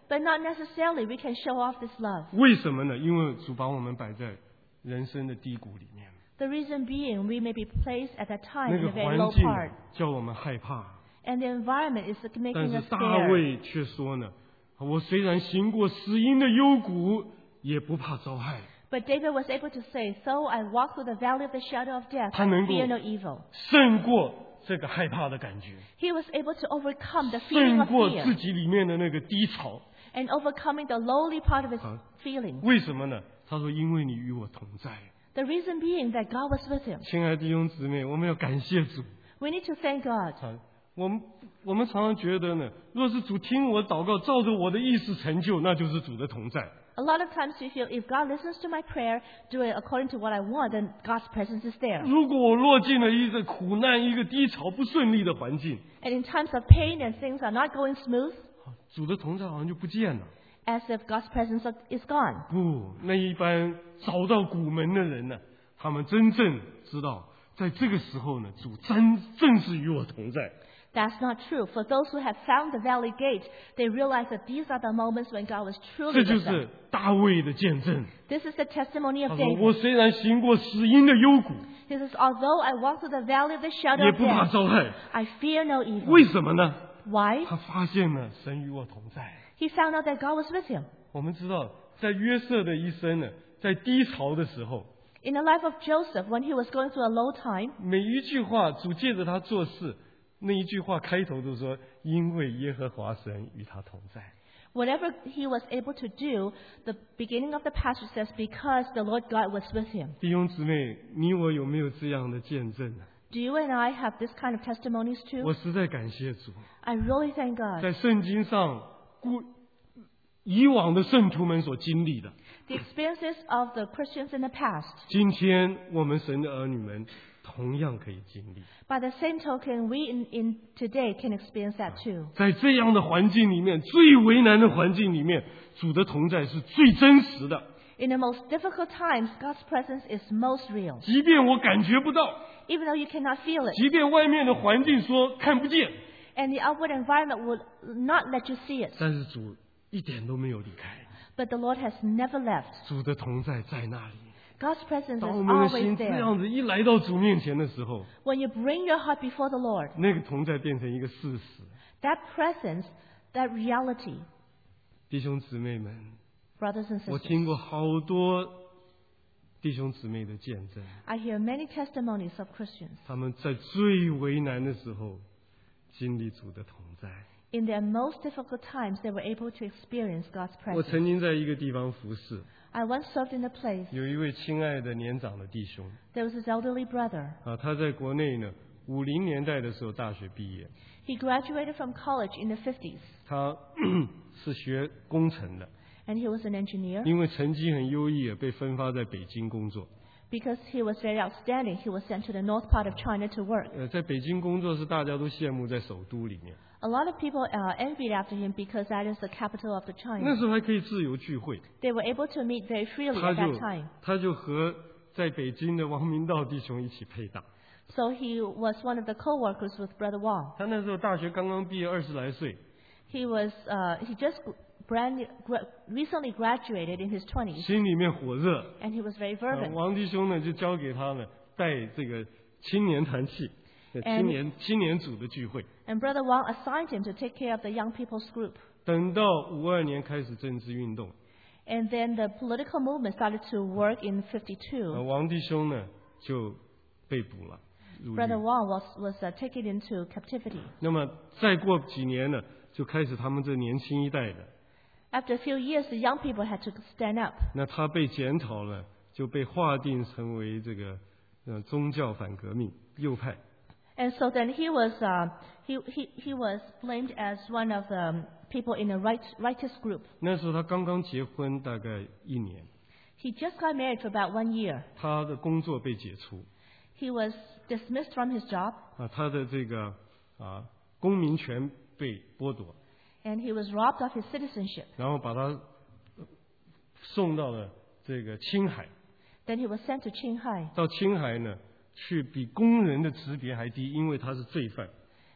B: But not necessarily we can show off this love.
A: 为什么呢？因为主把我们摆在人生的低谷里面。
B: The reason being, we may be placed at that time
A: 那
B: in
A: 个
B: a very
A: 环
B: low
A: 境
B: part.
A: 叫我们害怕。
B: And the environment is
A: 但
B: making
A: 是
B: us
A: 大
B: scared.
A: 卫却说呢，我虽然行过死荫的幽谷，也不怕遭害。
B: But David was able to say, "Though I walk through the valley of the shadow of death,
A: 他
B: I
A: 能够
B: fear no evil."
A: 胜过这个害怕的感觉，
B: He was able to overcome the feeling
A: 胜
B: of
A: 过自
B: fear
A: 己里面的那个低潮。
B: and overcoming the lowly part of his
A: 好
B: feelings.
A: 为什么呢？他说：“因为你与我同在。”
B: The reason being that God was with him.
A: 亲爱的弟兄姊妹，我们要感谢主。
B: We need to thank God.
A: 好，我们我们常常觉得呢，若是主听我祷告，照着我的意思成就，那就是主的同在。
B: A lot of times we feel if God listens to my prayer, do it according to what I want, then God's presence is there.
A: 如果我落进了一个苦难、一个低潮、不顺利的环境，
B: And in times of pain and things are not going smooth,
A: 主的同在好像就不见了。
B: as if God's presence is gone.
A: 不，那一般找到谷门的人呢，他们真正知道，在这个时候呢，主真正是与我同在。
B: That's not true. For those who have found the valley gate, they realize that these are the moments when God was
A: 这
B: truly
A: 就
B: with them.
A: 是大卫的见证。
B: This is the testimony
A: 他
B: of
A: 说：“我
B: David.
A: 虽然行过死荫的幽谷，
B: He says, "Although I walk through the valley of the shadow
A: 也
B: of
A: 不怕
B: death,
A: 遭害。
B: I fear no evil."
A: 为什么呢？
B: Why?
A: 他发现了神与我同在。
B: He found out that God was with him.
A: 我们知道，在约瑟的一生呢，在低潮的时候，
B: In the life of Joseph, when he was going through a low time,
A: 每一句话主借着他做事，那一句话开头都说：因为耶和华神与他同在。
B: whatever he was able to do, the beginning of the passage says, "Because the Lord God was with him."
A: 弟兄姊妹，你我有没有这样的见证呢？
B: Do you and I have this kind of testimonies
A: 我
B: too?
A: 实在感谢主，
B: I really thank God.
A: 在圣经上，故以往的圣徒们所经历的，
B: The experiences of the Christians in the past.
A: 今天我们神的儿女们同样可以经历。
B: By the same token, we in, in today can experience that too.
A: 在这样的环境里面，最为难的环境里面，主的同在是最真实的。
B: In the most difficult times, God's presence is most real.
A: 即便我感觉不到，
B: Even though you cannot feel it,
A: 即便外面的环境说看不见，
B: and the outward environment will not let you see it.
A: 但是主一点都没有离开，
B: But the Lord has never left.
A: 主的同在在那里。
B: God's presence
A: 当
B: is
A: 我们的
B: always
A: 心这
B: there.
A: 样子一来到主面前的时候，
B: When you bring your heart before the Lord,
A: 那个同在变成一个事实。
B: that presence, that reality,
A: 弟兄姊妹们，
B: brothers and
A: 我
B: sisters,
A: 听过好多弟兄姊妹的见证，
B: I hear many testimonies of Christians.
A: 他们在最为难的时候经历主的同在。
B: In their most difficult times, they were able to experience God's
A: 我
B: presence.
A: 曾经在一个地方服侍，
B: I once served in a place.
A: 有一位亲爱的年长的弟兄
B: There was this elderly brother.
A: 啊，他在国内呢，五零年代的时候大学毕业，
B: He graduated from college in the fifties,
A: 他是学工程的，
B: and he was an engineer.
A: 因为成绩很优异，被分发在北京工作。
B: Because he was very outstanding, he was sent to the north part of China to work.
A: 呃，在北京工作是大家都羡慕，在首都里面，
B: A lot of people uh, envied after him because that is the capital of the
A: 那
B: China.
A: 时候还可以自由聚会，
B: They were able to meet very freely
A: 他
B: at that
A: 就
B: time.
A: 他就和在北京的王明道弟兄一起配搭。
B: So he was one of the co-workers with Brother Wang.
A: 他那时候大学刚刚毕业，二十来岁，
B: He was uh, he just brand gra- recently graduated in his twenties,
A: 心里面火热。
B: and he was very
A: 呃
B: fervent.
A: 王弟兄呢就交给他呢带这个青年团契、呃
B: And-
A: 青年青年组的聚会。
B: And Brother Wang assigned him to take care of the young people's group.
A: 等到五二年开始政治运动，
B: And then the political movement started to work in
A: 呃
B: fifty-two.
A: 王弟兄呢就被捕了，入狱。
B: Brother Wang was was uh, taken into captivity.
A: 那么再过几年呢，就开始他们这年轻一代的，
B: After a few years, the young people had to stand up.
A: 那他被检讨了，就被划定成为这个呃宗教反革命右派。
B: And so then he was uh, he, he he was blamed as one of the um, people in a right, righteous group.
A: 那时候他刚刚结婚大概一年，
B: He just got married for about one year.
A: 他的工作被解除
B: He was dismissed from his job,
A: 啊，他的这个啊公民权被剥夺，
B: and he was robbed of his citizenship.
A: 然后把他呃送到了这个青海。
B: Then he was sent to Qinghai.
A: 到青海呢，去比工人的级别还低，因为他是罪犯。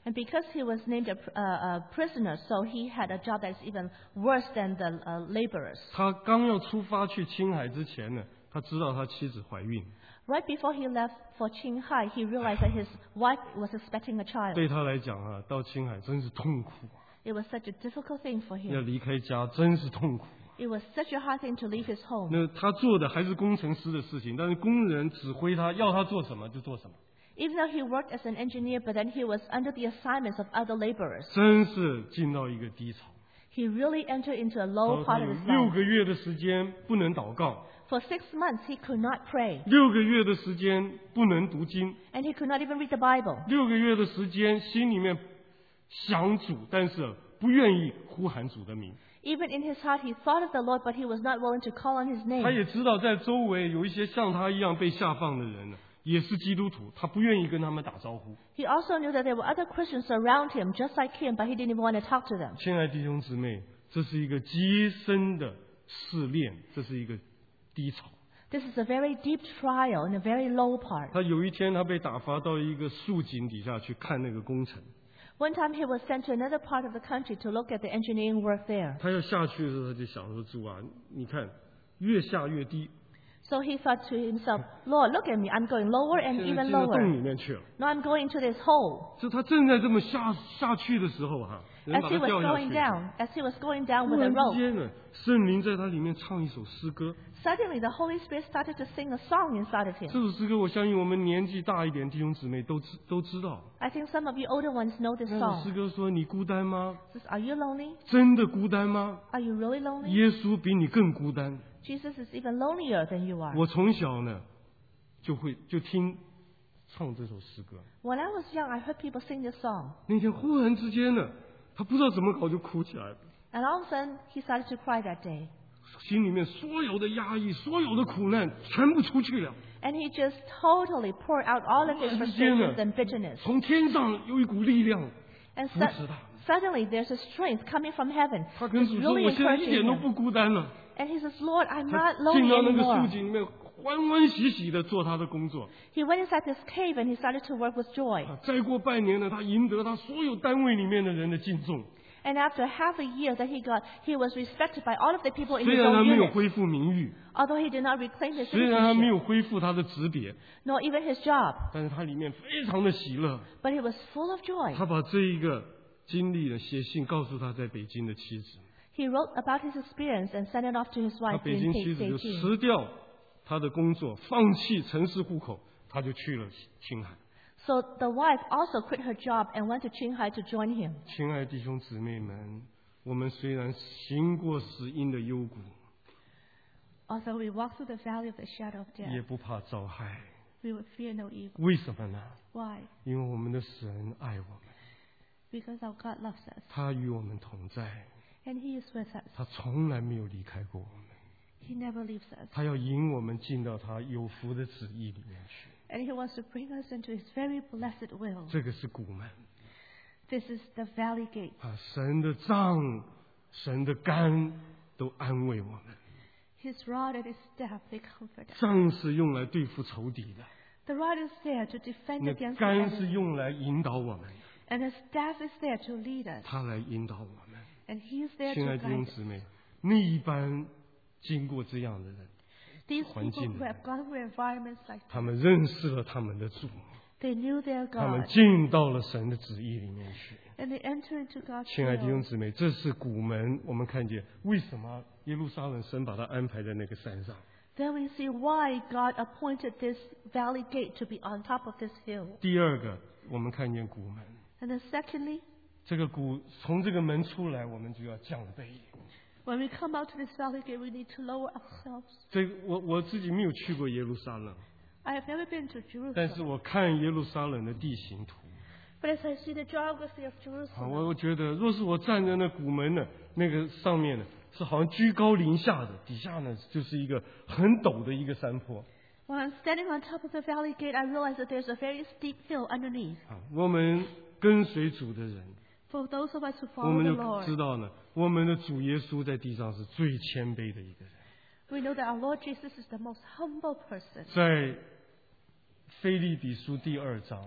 B: And because he was named a, uh, a prisoner, so he had a job that's even worse than the uh, laborers.
A: 他刚要出发去青海之前呢，他知道他妻子怀孕。
B: Right before he left for Qinghai, he realized that his wife was expecting a child.
A: 对他来讲啊，到青海真是痛苦啊！
B: It was such a difficult thing for
A: 要
B: him.
A: 离开家真是痛苦。
B: It was such a hard thing to leave his home.
A: 那他做的还是工程师的事情，但是工人指挥他要他做什么就做什么。
B: Even though he worked as an engineer, but then he was under the assignments of other laborers.
A: 真是进到一个低潮。
B: He really entered into a low
A: 他
B: part
A: 有
B: of his
A: 六
B: life.
A: 个月的时间不能祷告，
B: For six months, he could not pray,
A: 六个月的时间不能读经，
B: and he could not even read the Bible.
A: 六个月的时间心里面想主，但是不愿意呼喊主的名。
B: Even in his heart, he thought of the Lord, but he was not willing to call on his
A: 他
B: name.
A: 也知道在周围有一些像他一样被下放的人呢，也是基督徒，他不愿意跟他们打招呼。
B: He also knew that there were other Christians around him, just like him, but he didn't even want to talk to them.
A: 亲爱的弟兄姊妹，这是一个极深的试炼，这是一个低潮。
B: This is a very deep trial in a very low part.
A: 他有一天，他被打发到一个树井底下去看那个工程。
B: One time he was sent to another part of the country to look at the engineering work there.
A: 他要下去的时候，他就想说：“主啊，你看，越下越低，
B: So he thought to himself, Lord, look at me, I'm going lower
A: 现
B: and
A: 在
B: even
A: 进到洞里
B: lower.
A: 面去了。
B: Now I'm going into this hole. ”
A: 就他正在这么下下去的时候，哈，人
B: As
A: 把
B: he
A: 他
B: was
A: 掉下
B: going
A: 去。
B: down, as he was going down
A: 突
B: with a
A: 然之
B: rope,
A: 间呢，圣灵在他里面唱一首诗歌。
B: suddenly the Holy Spirit started to sing a song inside of
A: 这
B: him.
A: 首诗歌，我相信我们年纪大一点弟兄姊妹都知都知道。
B: I think some of you older ones know this
A: 那首诗
B: song.
A: 歌说：“你孤单吗？
B: It says, Are you lonely?
A: 真的孤单吗？
B: Are you really lonely?
A: 耶稣比你更孤单。”
B: Jesus is even lonelier than you are.
A: 我从小呢，就会就听唱这首诗歌。
B: When I was young, I heard people sing this song.
A: 那天忽然之间呢，他不知道怎么搞就哭起来了，
B: And all of a sudden, he started to cry that day.
A: 心里面所有的压抑、所有的苦难全部出去了。
B: And he just totally poured out all of his
A: 突然之间呢
B: frustrations and bitterness.
A: 从天上有一股力量
B: And
A: 扶
B: su-
A: 持他。
B: suddenly, there's a strength coming from heaven.
A: 他跟
B: It's
A: 主说：“
B: really
A: 我现在一
B: encouraging
A: 点都
B: him.
A: 不孤单了。
B: And he says, Lord, I'm ”
A: 他
B: not
A: 进
B: lonely
A: 到那个树
B: anymore.
A: 井里面，欢欢喜喜的做他的工作。
B: He went inside this cave and he started to work with joy.
A: 啊，再过半年呢，他赢得他所有单位里面的人的敬重。
B: And after half a year that he got, he was respected by all of the people in
A: 虽
B: his
A: 然他
B: own
A: 没有
B: unit.
A: 恢复名誉，
B: Although he did not reclaim his
A: 虽然他没
B: citizenship,
A: 有恢复他的职别，
B: nor even his job,
A: 但是他里面非常的喜乐。
B: but he was full of joy.
A: 他把这一个经历的写信告诉他在北京的妻子，
B: He wrote about his experience and sent it off to his
A: 他
B: wife
A: 北
B: in
A: 京妻子就
B: Beijing.
A: 辞掉他的工作，放弃城市户口，他就去了青海。
B: So the wife also quit her job and went to Qinghai to join him.
A: 亲爱的弟兄姊妹们，我们虽然行过死荫的幽谷，
B: Although we walk through the valley of the shadow of
A: 也
B: death,
A: 不怕遭害。
B: we will fear no evil.
A: 为什么呢？
B: Why?
A: 因为我们的神爱我们，
B: Because our God loves us,
A: 他与我们同在，
B: and He is with us.
A: 他从来没有离开过我们。
B: He never leaves us,
A: 他要引我们进到他有福的旨意里面去。
B: and He wants to bring us into His very blessed will.
A: 这个是谷门
B: This is the valley gate.
A: 啊，神的杖、神的竿都安慰我们。
B: His rod and His staff, they comfort us.
A: 杖是用来对付仇敌的，
B: The rod is there to defend
A: 那
B: against the
A: 竿是
B: enemy,
A: 用来引导我们的，
B: and the staff is there to lead us,
A: 他来引导我们。
B: and He is there
A: 亲爱
B: to
A: 的弟兄
B: guide us.
A: 姊妹，那一般经过这样的人，
B: These
A: 环境
B: people who have gone through environments like
A: 他们认识了他们的主，
B: they knew their
A: 他们
B: God,
A: 进到了神的旨意里面去。
B: and they enter into God's
A: 亲爱的弟兄
B: will.
A: 姊妹，这是谷门。我们看见为什么耶路撒冷神把它安排在那个山上。
B: Then we see why God appointed this valley gate to be on top of this hill.
A: 第二个，我们看见谷门，
B: And then secondly,
A: 这个谷从这个门出来，我们就要降卑。
B: when we come out to this valley gate, we need to lower ourselves.
A: 这个我我自己没有去过耶路撒冷，
B: I have never been to
A: 但是
B: Jerusalem,
A: 我看耶路撒冷的地形图
B: but as I see the geography of
A: 啊，
B: Jerusalem,
A: 我我觉得，若是我站在那谷门呢，那个上面呢，是好像居高临下的，底下呢就是一个很陡的一个山坡
B: when I'm standing on top of the valley gate, I realize that there's a very steep hill underneath.
A: 啊。我们跟随主的人，
B: For those of us who
A: 我
B: follow
A: 们
B: the
A: 就
B: Lord,
A: 知道呢，我们的主耶稣在地上是最谦卑的一个人。
B: we know that our Lord Jesus is the most humble person.
A: 在腓立比书第二章，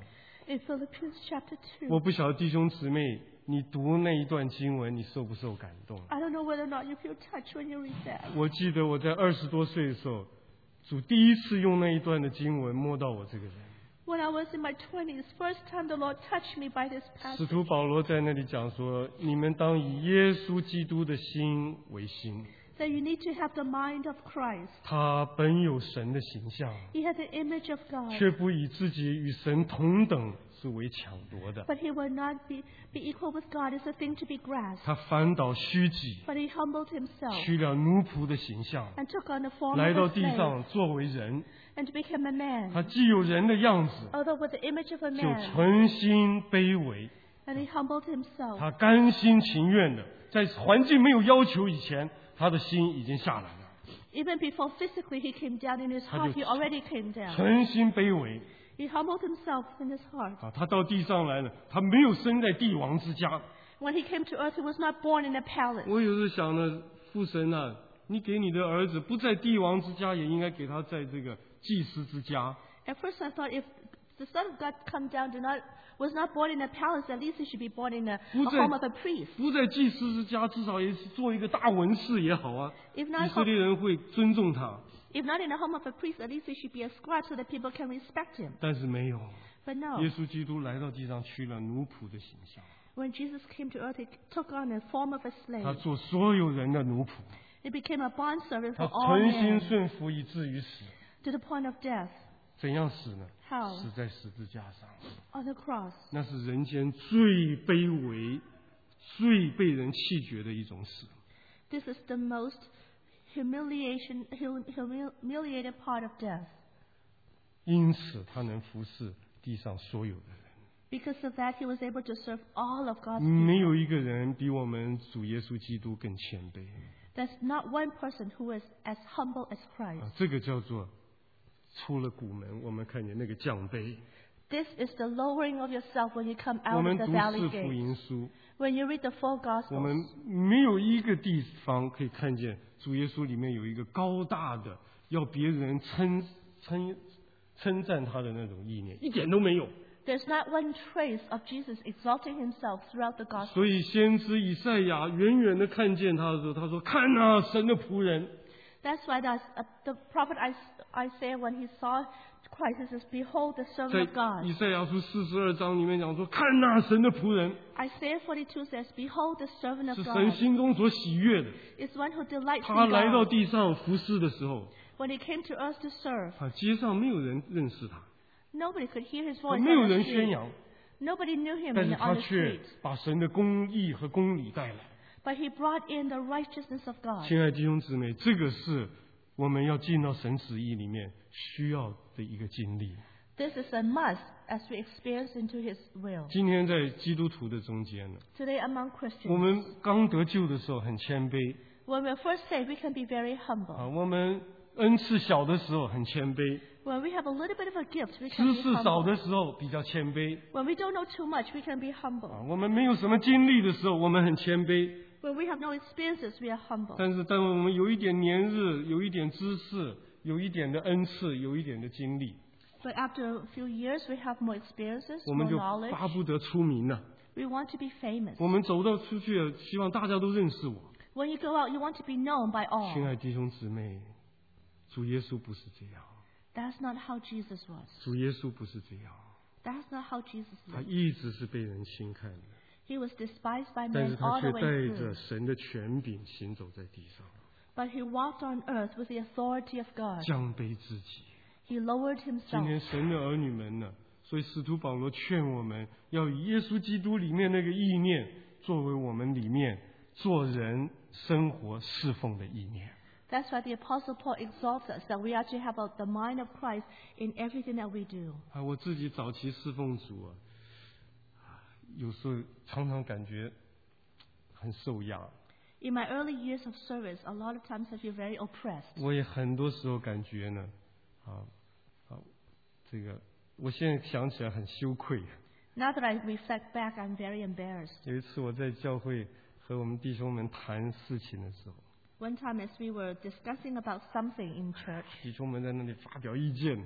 B: In Philippians chapter two.
A: 我不晓得弟兄姊妹，你读那一段经文，你受不受感动？
B: I don't know whether or not you feel touched when you read that.
A: 我记得我在二十多岁的时候，主第一次用那一段的经文摸到我这个人。
B: When I was in my twenties, first time the Lord touched me by this
A: 使
B: passage.
A: 徒保罗在那里讲说：“你们当以耶稣基督的心为心。”
B: That you need to have the mind of Christ.
A: 他本有神的形象，
B: He had the image of God.
A: 却不以自己与神同等是为抢夺的。
B: But he will not be, be equal with God is a thing to be grasped.
A: 他反倒虚己，
B: But he humbled himself
A: 取了奴仆的形象，
B: and took on the form
A: 来
B: of
A: 到
B: a
A: 地
B: slave
A: 上作为人。
B: and became a man.
A: 他既有人的样子，
B: Although with the image of a
A: 就
B: man,
A: 存心卑微。
B: and he humbled himself.
A: 他甘心情愿的，在环境没有要求以前，他的心已经下来了，
B: Even before physically he came down in his
A: 他
B: heart,
A: 就
B: he already came down.
A: 存心卑微。
B: He humbled himself in his heart.
A: 啊，他到地上来了，他没有生在帝王之家。
B: When he came to earth, he was not born in a palace.
A: 我有时想呢，父神啊，你给你的儿子不在帝王之家，也应该给他在这个祭司之家。
B: At first I thought if the Son of God come down do not, was not born in a palace, at least he should be born in a, a
A: 不在
B: home of a priest.
A: 不在祭司之家，至少也是做一个大文士也好啊。
B: If not,
A: 以色列人会尊重他，
B: if not in the home of a priest, at least he should be a scribe so that people can respect him.
A: 但是没有。
B: But no,
A: 耶稣基督来到地上，取了奴仆的形象，
B: when Jesus came to earth, he took on the form of a
A: 他
B: slave.
A: 做所有人的奴仆，
B: He became a bondservant
A: 他
B: for all
A: 存心
B: men
A: 顺服以至于死。
B: to the point of death
A: 怎样死呢？
B: How?
A: 死在十字架上。
B: on the cross.
A: 那是人间最卑微、最被人弃绝的一种死。
B: This is the most humiliation, hum- humil- humiliated part of death.
A: 因此，他能服侍地上所有的人。
B: Because of that, he was able to serve all of God's
A: 没
B: people.
A: 有一个人比我们主耶稣基督更谦卑
B: There's not one person who is as humble as
A: 啊
B: Christ.！
A: 这个叫做出了谷门，我们看见那个降卑。
B: This is the lowering of yourself when you come
A: 我
B: out
A: 们
B: of
A: 读
B: the
A: 四
B: valley
A: 福
B: gate.
A: 音书，
B: When you read the four
A: 我们
B: Gospels,
A: 没有一个地方可以看见主耶稣里面有一个高大的要别人称称称赞他的那种意念，一点都没有。
B: there's not one trace of Jesus exalting himself throughout the Gospel.
A: 所以先知以赛亚远远的看见他的时候，他说：“看啊，神的仆人。”
B: That's why that's, uh, the prophet Is- Isaiah, when he saw Christ, he says, "Behold the
A: 在
B: servant of God."
A: 以赛亚书四十二章里面讲说：“看啊，神的仆人
B: Isaiah forty-two says, "Behold the servant of
A: 是神
B: God."
A: 心中所喜悦的。
B: Is one who delights
A: 他
B: in
A: 来到
B: God.
A: 地上服侍的时候，
B: When he came to earth to serve,
A: 啊，街上没有人认识他，
B: nobody could hear his voice
A: 没有
B: on the
A: 人宣
B: street.
A: 扬，
B: Nobody knew him
A: 但
B: in
A: 是
B: the,
A: 他
B: on the
A: 却
B: street.
A: 把神的公义和公理带来。
B: But he brought in the righteousness of God.
A: 亲爱的弟兄姊妹，这个是我们要进到神旨意里面需要的一个经历。
B: This is a must as we experience into his will.
A: 今天在基督徒的中间呢，
B: Today among
A: 我
B: Christians,
A: 们刚得救的时候很谦卑
B: when we're first saved, we can be very
A: 啊，
B: humble.
A: 我们恩赐小的时候很谦卑，
B: When we have a little bit of a gift, we can
A: 知
B: be
A: 识少
B: humble.
A: 的时候比较谦卑
B: When we don't know too much, we can be
A: 啊，
B: humble.
A: 我们没有什么经历的时候，我们很谦卑。
B: When we have no experiences, we are humble.
A: 但是当我们有一点年日，有一点知识，有一点的恩赐，有一点的经历，
B: But after a few years, we have more experiences,
A: 我
B: more
A: 们就
B: knowledge.
A: 巴不得出名了。
B: We want to be famous.
A: 我们走到出去，希望大家都认识我。
B: When you go out, you want to be known by
A: 亲
B: all.
A: 爱的弟兄姊妹，主耶稣不是这样，
B: That's not how Jesus was.
A: 主耶稣不是这样，
B: That's not how Jesus
A: 他
B: lived.
A: 一直是被人轻看的，
B: He was despised by
A: 但
B: men
A: 是他
B: all
A: 却
B: the
A: 带
B: way
A: 着
B: through.
A: 神的权柄行走在地上，
B: But he walked on earth with the authority of God.
A: 降卑自己。
B: He lowered
A: 今
B: himself.
A: 天神的儿女们呢，所以使徒保罗劝我们要以耶稣基督里面那个意念作为我们里面做人生活侍奉的意念。
B: That's why the Apostle Paul exalts us that we are to have a, the mind of Christ in everything that we do.
A: 啊，我自己早期侍奉主啊，有时候常常感觉很受压。
B: In my early years of service, a lot of times I feel very oppressed.
A: 我也很多时候感觉呢，啊啊，这个我现在想起来很羞愧。
B: Now that I reflect back, I'm very embarrassed.
A: 有一次我在教会和我们弟兄们谈事情的时候，
B: One time as we were discussing about something in church,
A: 弟兄们在那里发表意见，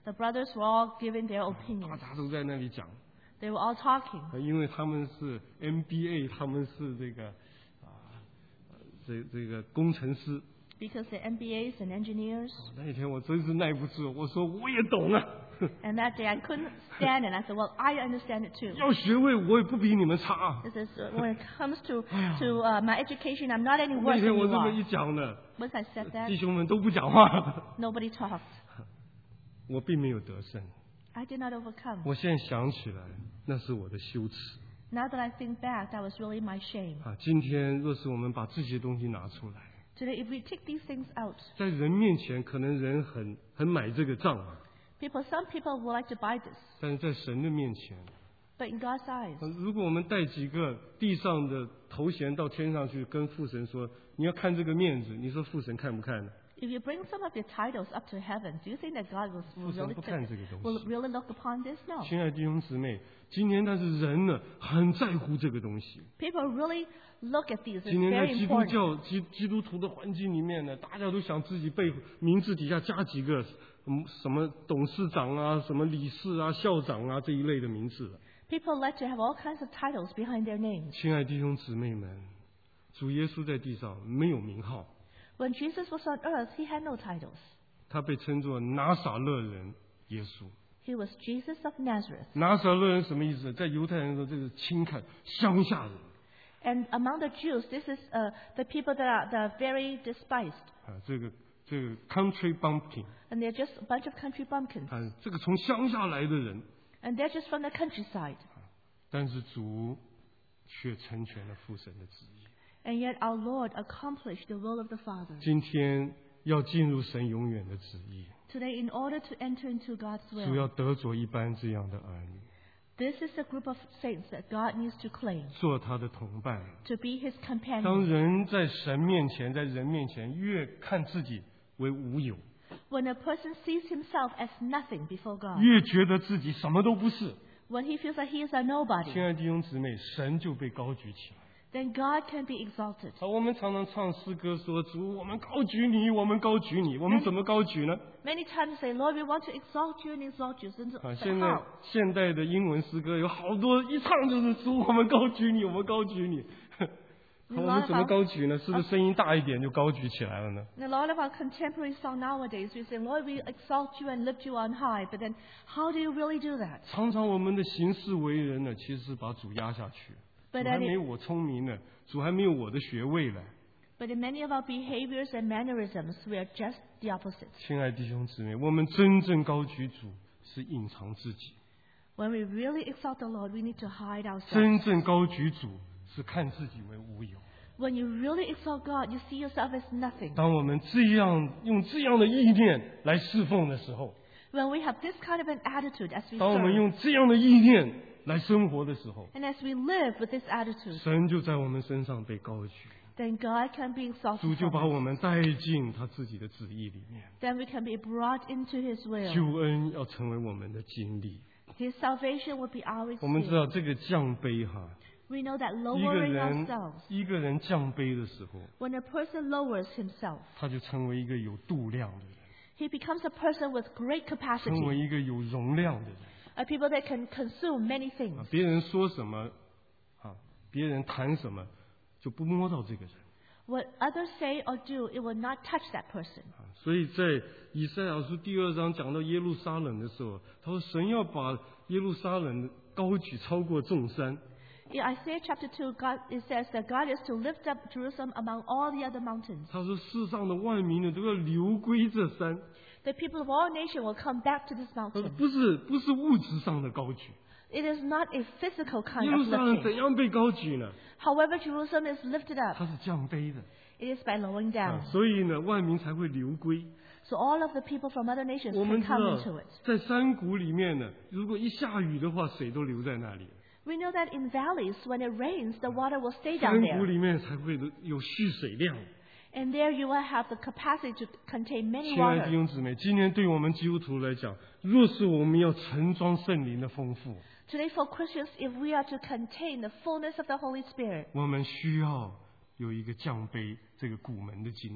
B: The brothers were all giving their
A: 大
B: opinions.
A: 家都在那里讲，
B: They were all talking
A: 因为他们是 M B A， 他们是这个啊，这这个工程师。
B: because they're M B As and engineers.
A: 那一天我真是耐不住，我说我也懂啊。
B: And that day I couldn't stand it. I said, well, I understand it too.
A: 要学位我也不比你们差啊。
B: This is, uh, when it comes to, to uh, my education, I'm not any
A: 那
B: worse
A: 天
B: than
A: 我
B: you
A: 这么
B: are.
A: 一讲呢，
B: Once I said that,
A: 弟兄们都不讲话。
B: nobody talked.
A: 我并没有得胜，
B: I did not overcome.
A: 我现在想起来，那是我的羞耻
B: Now that I think back, that was really my shame.
A: 啊！今天若是我们把这些东西拿出来，
B: Today, if we take these things out,
A: 在人面前，可能人很很买这个账啊，
B: people, some people will like to buy this,
A: 但是在神的面前，
B: but in God's eyes,
A: 呃如果我们带几个地上的头衔到天上去，跟父神说，你要看这个面子，你说父神看不看呢？
B: if you bring some of your titles up to heaven, do you think that God will, will,
A: 父神
B: really,
A: 不看这个东
B: will
A: 西。
B: really look upon this? No.
A: 亲爱的弟兄姊妹，今天但是人呢，很在乎这个东西。
B: People really look at these. It's
A: 今天在
B: very
A: 基督
B: important.
A: 教基基督徒的环境里面呢，大家都想自己被名字底下加几个嗯什么董事长啊、什么理事啊、校长啊这一类的名字。
B: People like to have all kinds of titles behind their names.
A: 亲爱的弟兄姊妹们，主耶稣在地上没有名号，
B: When Jesus was on earth, he had no titles.
A: 他被称作拿撒勒人耶稣。
B: He was Jesus of Nazareth.
A: 拿撒勒人什么意思？在犹太人说这是轻看乡下人
B: And among the Jews, this is uh, the people that are, that are very despised.
A: 啊，这个这个 country bumpkin
B: And they're just a bunch of country bumpkins.
A: 啊，这个从乡下来的人，
B: And they're just from the countryside.
A: 但是主却成全了父神的旨意。
B: And yet our Lord accomplished the will of the Father.
A: 今天要进入神永远的旨意，
B: Today, in order to enter into God's
A: 主要
B: will,
A: 得着一般这样的儿女，
B: this is a group of saints that God needs to claim
A: 做他的同伴。
B: to be His
A: 当
B: companions.
A: 人在神面前，在人面前越看自己为无有，
B: When a person sees himself as nothing before God,
A: 越觉得自己什么都不是，
B: when he feels that he is a
A: 亲
B: nobody,
A: 爱的弟兄姊妹，神就被高举起来。
B: then God can be exalted.
A: 好，我们常常唱诗歌说：“主，我们高举你，我们高举你。”我们怎么高举呢？
B: Many times say, Lord, we want to exalt you and exalt you. So,
A: 啊，
B: but
A: 现在
B: how?
A: 现代的英文诗歌有好多一唱就是“主，我们高举你，我们高举你”。好，我们怎么高举呢？是不是声音大一点就高举起来了呢？
B: In a lot of our contemporary song nowadays, we say, Lord, we exalt you and lift you on high. But then, how do you really do that?
A: 常常我们的行事为人呢，其实是把主压下去。
B: But
A: 主还
B: then
A: 没
B: it-
A: 有我聪明呢，主还没有我的学位呢。
B: But in many of our behaviors and mannerisms, we are just the opposite.
A: 亲爱的弟兄姊妹，我们真正高举主是隐藏自己，
B: When we really exalt the Lord, we need to hide ourselves.
A: 真正高举主是看自己为无有。
B: When you really exalt God, you see yourself as nothing.
A: 当我们这样用这样的意念来侍奉的时候，
B: When we have this kind of an attitude as we
A: 当我们
B: serve,
A: 用这样的意念来生活的时候，
B: and as we live with this attitude,
A: 神就在我们身上被高举，
B: then God can be
A: 主
B: exalted
A: 就
B: from
A: 把
B: us.
A: 我们带进他自己的旨意里面。
B: Then we can be brought into His
A: 救
B: will.
A: 恩要成为我们的经历。
B: His salvation will be our
A: 我们知道
B: experience.
A: 这个降杯哈，
B: We know that
A: 一个
B: lowering
A: 人
B: ourselves,
A: 一个人降杯的时候，
B: when a person lowers himself,
A: 他就成为一个有度量的人，
B: he becomes a person with great
A: 成
B: capacity,
A: 为一个有容量的人。
B: a people that can consume many
A: 啊
B: things.
A: 别人说什么，啊，别人谈什么，就不摸到这个人。
B: What others say or do, it will not touch that person.
A: 啊，所以在以赛亚书第二章讲到耶路撒冷的时候，他说神要把耶路撒冷高举超过众山。
B: In Isaiah chapter two, God, it says that God is to lift up Jerusalem among all the other mountains.
A: 他说世上的万民呢都要流归这山。
B: The people of all nations will come back to this
A: 他说
B: mountain.
A: 不是不是物质上的高举，
B: It is not a physical
A: 耶
B: kind
A: 路
B: of
A: 撒冷怎
B: lifting.
A: 样被高举呢？
B: However, Jerusalem is lifted up.
A: 它是降杯的。
B: It is by lowering
A: 啊
B: down.
A: 所以呢，万民才会流归。
B: So all of the people from other nations
A: 我们
B: can
A: 知
B: come
A: 道
B: into it.
A: 在山谷里面呢，如果一下雨的话，水都留在那里。
B: We know that in valleys, when it rains, the water will stay
A: 山
B: down
A: 谷
B: there.
A: 里面才会有蓄水量。
B: And there you will have the capacity to contain many
A: 亲爱的弟
B: water.
A: 兄姊妹，今天对我们基督徒来讲，若是我们要盛装圣灵的丰富，
B: Today for Christians, if we are to contain the fullness of the Holy Spirit,
A: 我们需要有一个降杯这个古门的经历。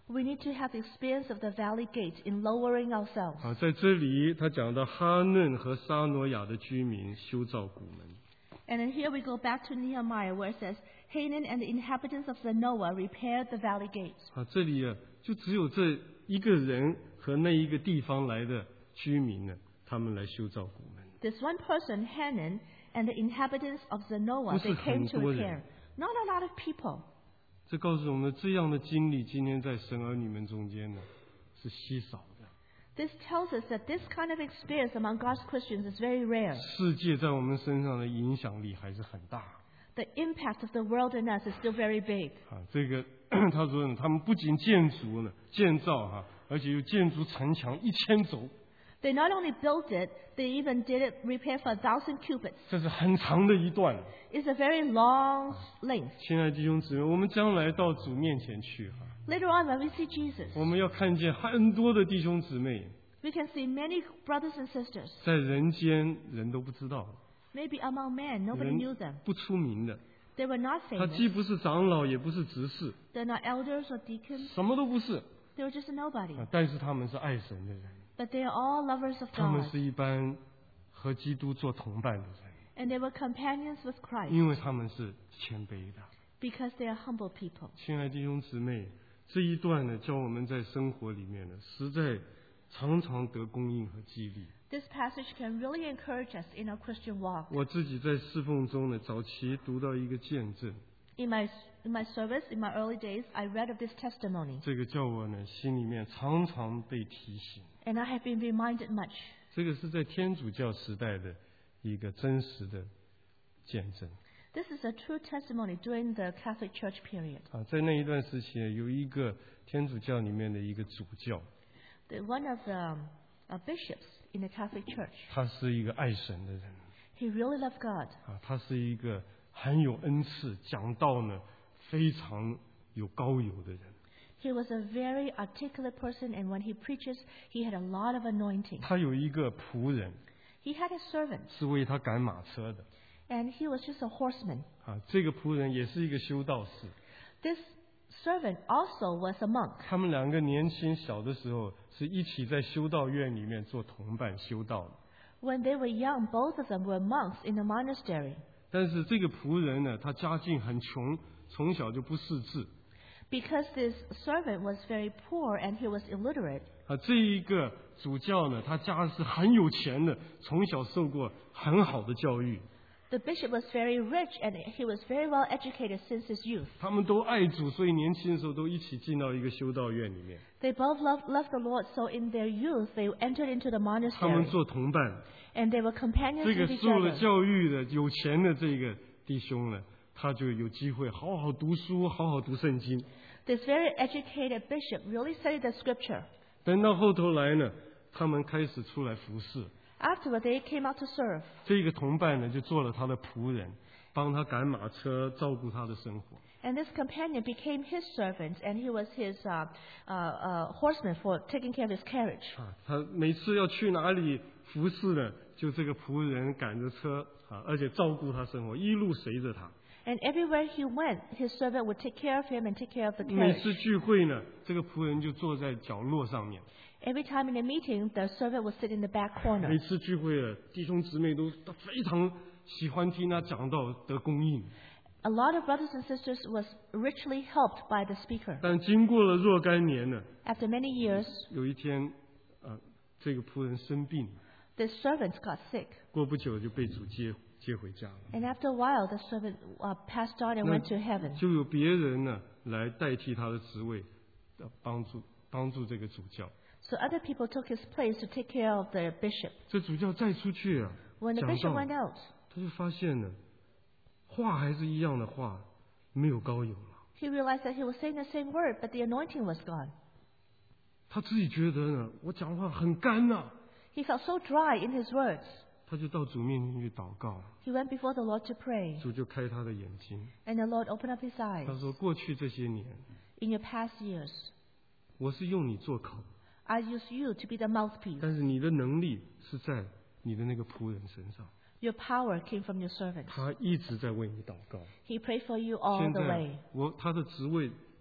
B: We need to have the experience of the valley gate in lowering ourselves.
A: 啊，在这里他讲到哈嫩和沙挪亚的居民修造谷门。
B: And then here we go back to Nehemiah, where it says, Hanun and the inhabitants of Zanoah repaired the valley gates.
A: 啊，这里啊，就只有这一个人和那一个地方来的居民呢，他们来修造谷门。
B: This one person, Hanun, and the inhabitants of Zanoah, they came to repair. Not a lot of people.
A: 这告诉我们，这样的经历今天在神儿女们中间呢，是稀少的。
B: This tells us that this kind of experience among God's Christians is very rare.
A: 世界在我们身上的影响力还是很大。
B: The impact of the world in us is still very big.
A: 啊，这个他说呢，他们不仅建筑呢建造哈、啊，而且又建筑城墙一千轴。
B: They not only built it, they even did it repair for a thousand cubits.
A: 这是很长的一段。
B: It's a very long length.
A: 亲爱的弟兄姊妹，我们将来到主面前去哈、啊。
B: Later on, when we see Jesus,
A: 我们要看见很多的弟兄姊妹。
B: We can see many brothers and sisters.
A: 在人间人都不知道。
B: Maybe among men, nobody knew them.
A: 不出名的。
B: They were not famous.
A: 他既不是长老，也不是执事。
B: They're not elders or deacons.
A: 什么都不是。
B: They were just a nobody.
A: 但是他们是爱神的人。
B: But they are all lovers of God.
A: 他们是一般和基督做同伴的人。
B: And they were companions with Christ.
A: 因为他们是谦卑的。
B: Because they are humble people.
A: 亲爱的弟兄姊妹，这一段呢，教我们在生活里面呢，实在常常得供应和激励。
B: This passage can really encourage us in our Christian walk.
A: 我自己在侍奉中呢，早期读到一个见证。
B: In my in my service, in my early days, I read of this testimony.
A: 这个叫我呢，心里面常常被提醒。
B: And I have been reminded much.
A: 这个是在天主教时代的一个真实的见证。
B: This is a true testimony during the Catholic Church period.
A: 啊，在那一段时期，有一个天主教里面的一个主教。
B: The one of the uh, bishops in the Catholic Church.
A: 他是一个爱神的人。
B: He really loved God.
A: 啊，他是一个很有恩赐，讲道呢非常有高油的人。
B: He was a very articulate person, and when he preaches, he had a lot of anointing.
A: 他有一个仆人。
B: He had a servant.
A: 是为他赶马车的。
B: And he was just a horseman.
A: 啊，这个仆人也是一个修道士。
B: This servant also was a monk.
A: 他们两个年轻小的时候是一起在修道院里面做同伴修道的。
B: When they were young, both of them were monks in the monastery.
A: 但是这个仆人呢，他家境很穷，从小就不识字。
B: Because this servant was very poor and he was illiterate.
A: 啊，这一个主教呢，他家是很有钱的，从小受过很好的教育。
B: The bishop was very rich and he was very well educated since his youth.
A: 他们都爱主，所以年轻的时候都一起进到一个修道院里面。
B: They both loved, loved the Lord, so in their youth they entered into the
A: 他们
B: monastery.
A: 做同伴。
B: And they were companions
A: 这个
B: with each
A: 受了
B: other.
A: 教育的有钱的这个弟兄呢，他就有机会好好读书，好好读圣经。
B: This very educated bishop really studied the scripture.
A: 等到后头来呢，他们开始出来服侍。
B: Afterward, they came out to serve.
A: 这个同伴呢，就做了他的仆人，帮他赶马车，照顾他的生活。
B: And this companion became his servant, and he was his uh, uh, uh, horseman for taking care of his carriage.
A: 啊，他每次要去哪里服侍呢，就这个仆人赶着车啊，而且照顾他生活，一路随着他。
B: And everywhere he went, his servant would take care of him and take care of the
A: 每
B: carriage.
A: 次聚会呢，这个仆人就坐在角落上面。
B: Every time in a meeting, the servant would sit in the back
A: 每
B: corner.
A: 次聚会了，弟兄姊妹都都非常喜欢听他讲道得供应。
B: A lot of brothers and sisters was richly helped by the speaker.
A: 但经过了若干年呢，
B: After many years,
A: 有一天，呃，这个仆人生病，
B: the servant got sick.
A: 过不久就被主接接回家了。
B: And after a while, the servant uh, passed on and
A: 那
B: went to heaven.
A: 就有别人呢来代替他的职位，呃帮助帮助这个主教。
B: So other people took his place to take care of the bishop.
A: 这主教再出去啊，
B: When the
A: 讲
B: bishop
A: 道
B: went out,
A: 他就发现了，话还是一样的话，没有高油了。
B: he realized that he was saying the same word, but the anointing was gone.
A: 他自己觉得呢，我讲话很干呐、啊，
B: He felt so dry in his words.
A: 他就到主面前去祷告，
B: He went before the Lord to pray,
A: 主就开他的眼睛。
B: and the Lord opened up his
A: 他
B: eyes.
A: 说：“过去这些年，
B: In your past years,
A: 我是用你做口，
B: I used you to be the mouthpiece.
A: 但是你的能力是在你的那个仆人身上。
B: Your power came from your servants.
A: 他一直在为你祷告。
B: He prayed for you all
A: 现
B: the
A: 在
B: way.
A: 我他的职位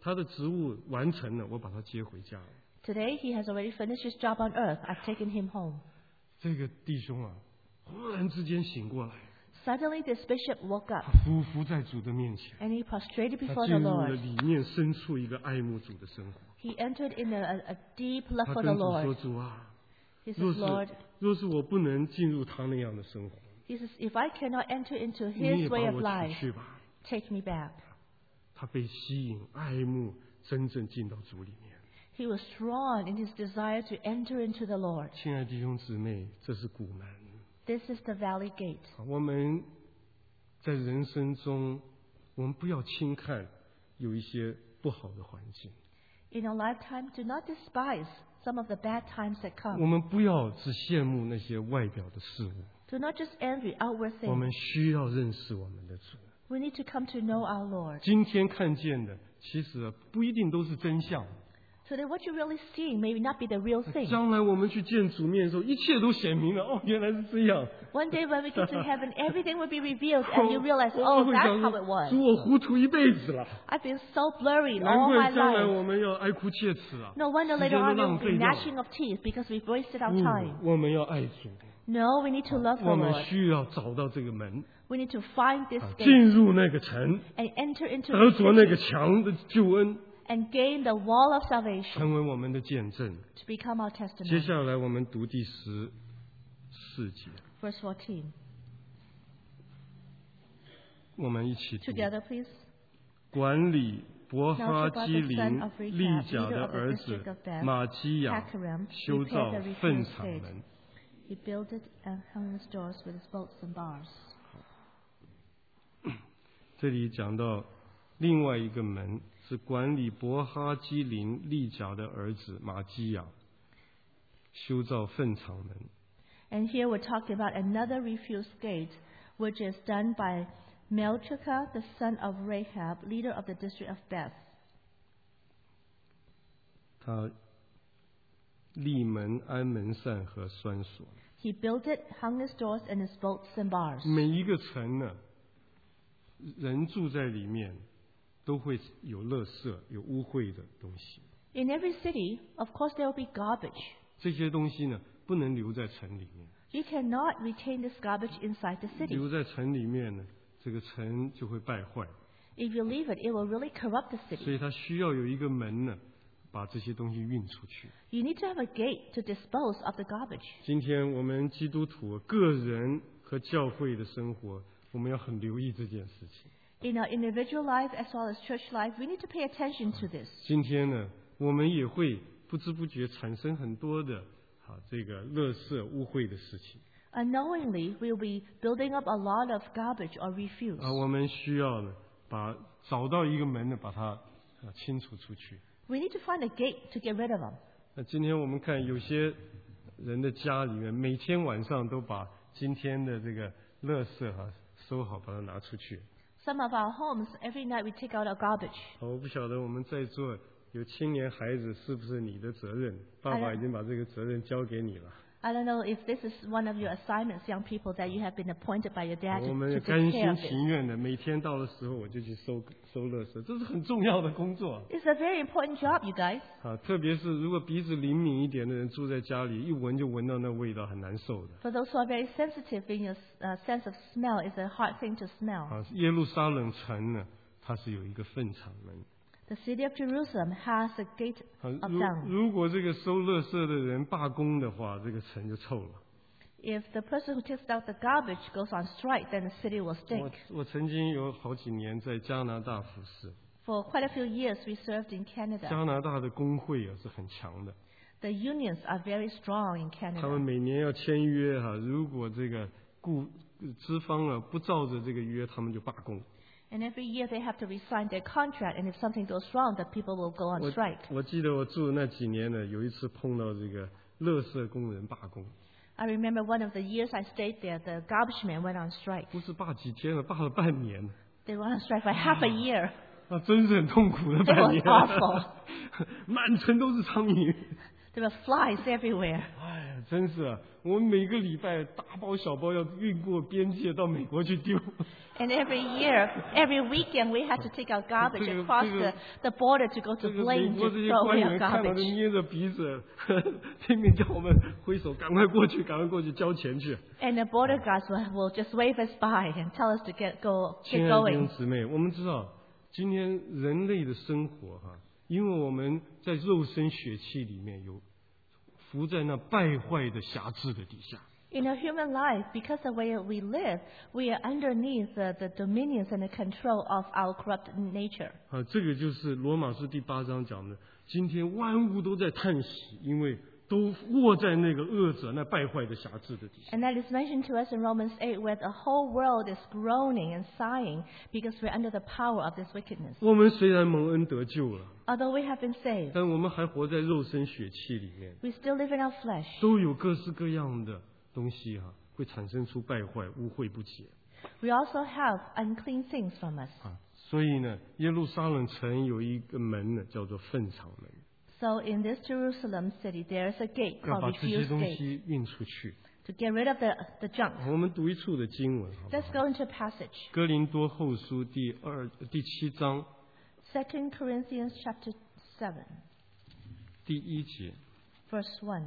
A: 他的职务完成了，我把他接回家了。
B: Today he has already finished his job on earth. I've taken him home.
A: 这个弟兄啊，忽然之间醒过来。
B: Suddenly this bishop woke up.
A: 他匍匐在主的面前。
B: And he prostrated
A: 他
B: before
A: 进
B: the
A: 入了
B: Lord.
A: 里面深处一个爱慕主的生活。
B: He entered in a, a deep love
A: 他
B: for
A: 跟
B: the
A: 主说：
B: Lord.
A: 主啊，
B: He
A: 若
B: says,
A: 是
B: Lord,
A: 若是我不能进入他那样的生活，
B: he says, if I cannot enter into
A: 你也
B: his
A: 把
B: way of
A: 我
B: life,
A: 取去吧。
B: take me back.
A: 他被吸引、爱慕，真正进到主里面。
B: He was drawn in his desire to enter into the Lord.
A: 亲爱的弟兄姊妹，这是古门。
B: This is the valley gate.
A: 我们在人生中，我们不要轻看有一些不好的环境。
B: In your lifetime, do not despise some of the bad times that
A: 我
B: come.
A: 们不要只羡慕那些外表的事物，
B: Do not just envy outward
A: 我们
B: things.
A: 需要认识我们的主。
B: We need to come to know our Lord.
A: 今天看见的，其实不一定都是真相。
B: So that what you're really seeing may not be the real thing.
A: 将来我们去见主面的时候，一切都显明了。哦，原来是这样。
B: One day when we get to heaven, everything will be revealed and you realize,
A: 我
B: oh,
A: 会
B: that's
A: 想
B: how
A: 说
B: it was.
A: 主，我糊涂一辈子了。
B: I've been so blurry
A: 难
B: all
A: 怪
B: my
A: 将来
B: life.
A: 我们要哀哭切齿啊！
B: No wonder
A: 时
B: later
A: 间都
B: on we'll
A: 浪
B: be
A: 费掉
B: gnashing of teeth because we've wasted our
A: 不
B: time.
A: 我们要爱主，
B: No, we need to love the
A: 我们
B: Lord.
A: 需要找到这个门，
B: We need to find this
A: 啊
B: gate
A: 进入那个城，
B: and enter into
A: 得
B: the
A: 着那个
B: city
A: 墙的救恩，
B: and gain the wall of salvation
A: 成为我们的见证。
B: to become our
A: 接
B: testimony.
A: 下来我们读第十四节，
B: Verse fourteen.
A: 我们一起读。
B: Together, please.
A: 管理伯哈
B: Now
A: 基
B: Sheba, the
A: 林
B: son of Rechab,
A: 利甲
B: leader
A: 的
B: of the
A: 儿
B: district
A: 子
B: of Beth,
A: 马基亚
B: Hachiram,
A: 修造
B: repaired the
A: 粪
B: refuse
A: 场
B: gate.
A: 门。
B: He built it and hung its doors with its bolts and bars.
A: 这里讲到另外一个门是管理伯哈基林利甲的儿子马基亚修造粪场门。
B: And here we're talking about another refuse gate, which is done by Melchizedek, the son of Rahab, leader of the district of Beth.
A: 他立门、安门扇和栓锁。
B: He built it, hung its doors and its bolts and bars.
A: 每一个城呢，人住在里面，都会有垃圾、有污秽的东西。
B: In every city, of course, there will be garbage.
A: 这些东西呢，不能留在城里面。
B: You cannot retain this garbage inside the city.
A: 留在城里面呢，这个城就会败坏。
B: If you leave it, it will really corrupt the
A: 所
B: city.
A: 以它需要有一个门呢，把这些东西运出去。
B: You need to have a gate to dispose of the garbage.
A: 今天我们基督徒个人和教会的生活，我们要很留意这件事情。
B: In our individual life as well as church life, we need to pay attention to this.
A: 今天呢，我们也会不知不觉产生很多的啊这个垃圾污秽的事情
B: Unknowingly, we'll be building up a lot of garbage or refuse.
A: 啊，我们需要呢把找到一个门呢，把它啊清除出去。
B: We need to find a gate to get rid of them.
A: 那今天我们看有些人的家里面，每天晚上都把今天的这个垃圾哈、收好，把它拿出去。
B: Some of our homes, every night we take out our garbage.
A: 好，我不晓得我们在座有青年孩子是不是你的责任？爸爸已经把这个责任交给你了。
B: I don't know if this is one of your assignments, young people, that you have been appointed by your dad
A: 我
B: to,
A: 们
B: to
A: 甘
B: take care
A: 心
B: of this.
A: 情愿的，每天到的时候我就去收收垃圾，这是很重要的工作
B: It's a very important job, you guys.
A: 啊！特别是如果鼻子灵敏一点的人住在家里，一闻就闻到那味道，很难受的
B: For those who are very sensitive in your uh, sense of smell, it's a hard thing to smell.
A: 啊！耶路撒冷城呢，它是有一个粪场门。
B: The city of Jerusalem has a gate
A: 啊，
B: of
A: 如
B: dung.
A: 如果这个收垃圾的人罢工的话，这个城就臭了。
B: If the person who takes out the garbage goes on strike, then the city will
A: 我
B: stink.
A: 我曾经有好几年在加拿大服侍，
B: For quite a few years, we served in Canada.
A: 加拿大的工会啊是很强的，
B: The unions are very strong in
A: 他们
B: Canada.
A: 每年要签约哈、如果这个雇资方啊不照着这个约，他们就罢工。
B: And every year they have to resign their contract, and if something goes wrong, the people will go on
A: 我
B: strike.
A: 我记得我住的那几年呢，有一次碰到这个垃圾工人罢工，
B: I remember one of the years I stayed there, the garbage men went on strike.
A: 不是罢几天了，罢了半年了，
B: They went on strike for half a year.
A: 那真是很痛苦的
B: It
A: 半
B: was
A: 年，
B: awful.
A: 满城都是苍蝇。
B: There were flies everywhere.
A: 哎呀，真是啊！我们每个礼拜大包小包要运过边界到美国去丢。
B: And every year, every weekend, we had to take our garbage across the, the border to go to Blaine to throw away our
A: 看到都
B: garbage.
A: 捏着鼻子，拼命叫我们挥手，赶快过去，赶快过去交钱去。
B: And the border guards will, will just wave us by and tell us to get go
A: 亲
B: get
A: 爱的弟兄
B: going.
A: 姊妹，我们知道今天人类的生活哈，因为我们在肉身血气里面有伏在那败坏的辖制的底下。
B: In our human life, because of the way we live, we are underneath the, the dominions and the control of our corrupt nature.
A: 啊，这个就是罗马书第八章讲的，今天万物都在叹息，因为都握在那个恶者那败坏的辖制的底下。
B: And that is mentioned to us in Romans eight, where the whole world is groaning and sighing because we're under the power of this wickedness.
A: 我们虽然蒙恩得救了，
B: Although we have been saved,
A: 但我们还活在肉身血气里面，
B: we still live in our flesh.
A: 都有各式各样的东西哈、啊，会产生出败坏、污秽不洁。
B: We also have unclean things from us.
A: 啊，所以呢，耶路撒冷城有一个门呢，叫做粪场门，
B: So in this Jerusalem city, there is a gate
A: 要
B: called
A: 把这些
B: Refuse
A: 东
B: Gate
A: 西运出去。
B: to get rid of the, the junk.
A: 我们读一处的经文，好不
B: Let's
A: 好？
B: go into a passage.
A: 哥林多后书第二第七章
B: Second Corinthians chapter seven,
A: 第一节。
B: verse one.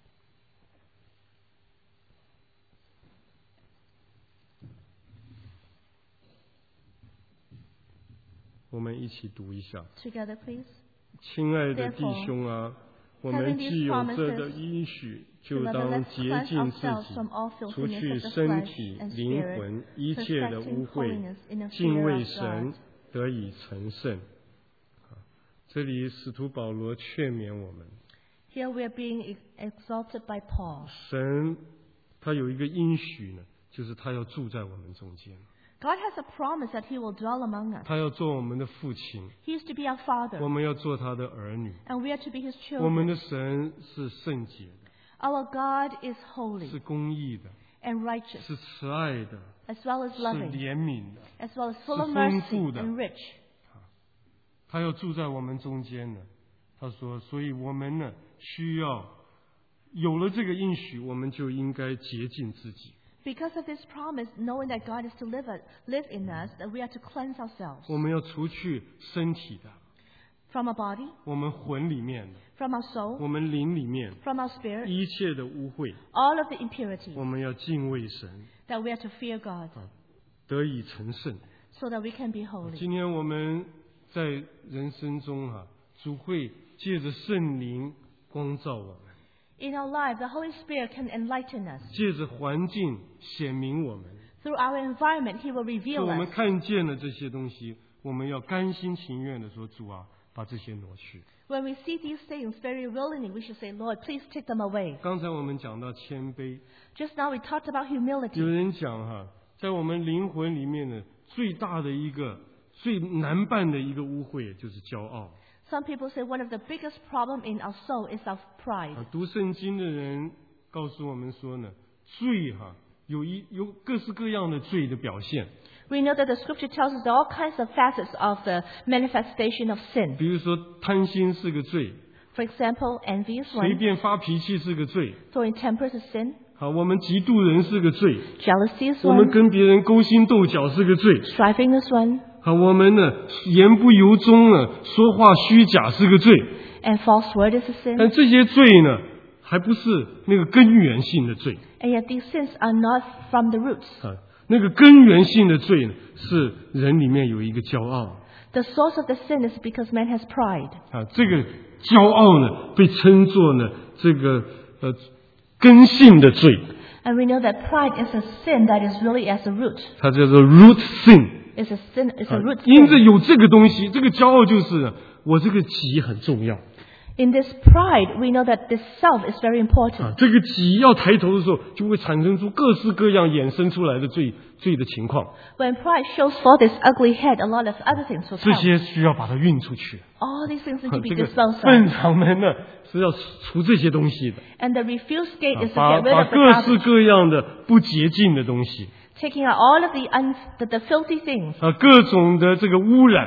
A: 我们一起读一下。
B: Together, please.
A: 亲爱的弟兄啊，我们既有这个应许，就当洁净自己，除去身体、灵魂一切的污秽，敬畏神，得以成圣。这里使徒保罗劝勉我们，
B: Here we are being exalted by Paul.
A: 神他有一个应许呢，就是他要住在我们中间，
B: God has a promise that He will dwell among us.
A: 他要做我们的父亲，
B: He is to be our Father,
A: 我们要做他的儿女。
B: and we are to be His
A: 我们
B: children.
A: 的神是圣洁的，
B: Our God is
A: 是
B: holy
A: 公义的，
B: and righteous,
A: 是慈爱的，
B: as well as
A: 是
B: loving,
A: 怜悯的。
B: as well as full of
A: 是丰
B: mercy
A: 富的。
B: and rich.
A: 他要住在我们中间呢。他说，所以我们呢，需要有了这个应许，我们就应该洁净自己。
B: Because of this promise, knowing that God is to live, live in us, that we are to cleanse ourselves
A: 我们要除去身体的，
B: from our body,
A: 我们魂里面的，
B: from our soul,
A: 我们灵里面
B: from our spirit,
A: 一切的污秽，
B: all of the impurities,
A: 我们要敬畏神，
B: that we are to fear God
A: 得以成圣。
B: so that we can be holy.
A: 今天我们在人生中哈、啊，主会借着圣灵光照我们，
B: In our life, the Holy Spirit can enlighten us.
A: 借着环境显明我们。
B: Through our environment, He will
A: 所以
B: reveal
A: 我们
B: us.
A: 看见了这些东西，我们要甘心情愿的说：“主啊，把这些挪去。
B: When we see these things very willingly, we should say, Lord, please take them away. ”
A: 刚才我们讲到谦卑，
B: Just now we talked about
A: 有
B: humility.
A: 人讲哈，在我们灵魂里面呢，最大的一个、最难办的一个污秽就是骄傲。
B: Some people say one of the biggest problem in our soul is our pride.
A: 啊，读圣经的人告诉我们说呢，罪哈有一有各式各样的罪的表现。
B: We know that the scripture tells us there are all kinds of facets of the manifestation of sin.
A: 比如说贪心是个罪，
B: For example, envy is
A: 随
B: one,
A: 便发脾气是个罪。
B: throwing temper is a sin,
A: 好，我们嫉妒人是个罪，
B: jealousy is
A: 我们
B: one,
A: 跟别人勾心斗角是个罪。
B: striving is one,
A: 好，我们呢言不由衷呢，说话虚假是个罪。
B: and false word is a sin.
A: 但这些罪呢，还不是那个根源性的罪
B: And yet these sins are not from the roots.
A: 啊。那个根源性的罪呢，是人里面有一个骄傲
B: The source of the sin is because man has pride.
A: 啊。这个骄傲呢，被称作呢这个呃根性的罪，
B: And we know that pride is a sin that is really as a root.
A: 它叫做 root sin。
B: It's a sin, it's a
A: 啊
B: root
A: 因着
B: sin.
A: 有这个东西，这个骄傲就是我这个己很重要
B: In this pride, we know that this self is very
A: 啊
B: important.
A: 这个己要抬头的时候，就会产生出各式各样衍生出来的罪罪的情况。
B: When pride shows forth its ugly head, a lot of other things will
A: 这
B: come.
A: 些需要把它运出去。
B: All these things need
A: 啊
B: to be
A: 这个
B: disposed
A: 粪
B: of.
A: 场门呢是要除这些东西的，
B: And the refuse gate
A: 啊
B: is to
A: 把
B: get rid
A: 把
B: of the
A: 各式
B: garbage,
A: 各样的不洁净的东西
B: taking out all of the, un, the, the filthy things
A: 啊，各种的这个污染，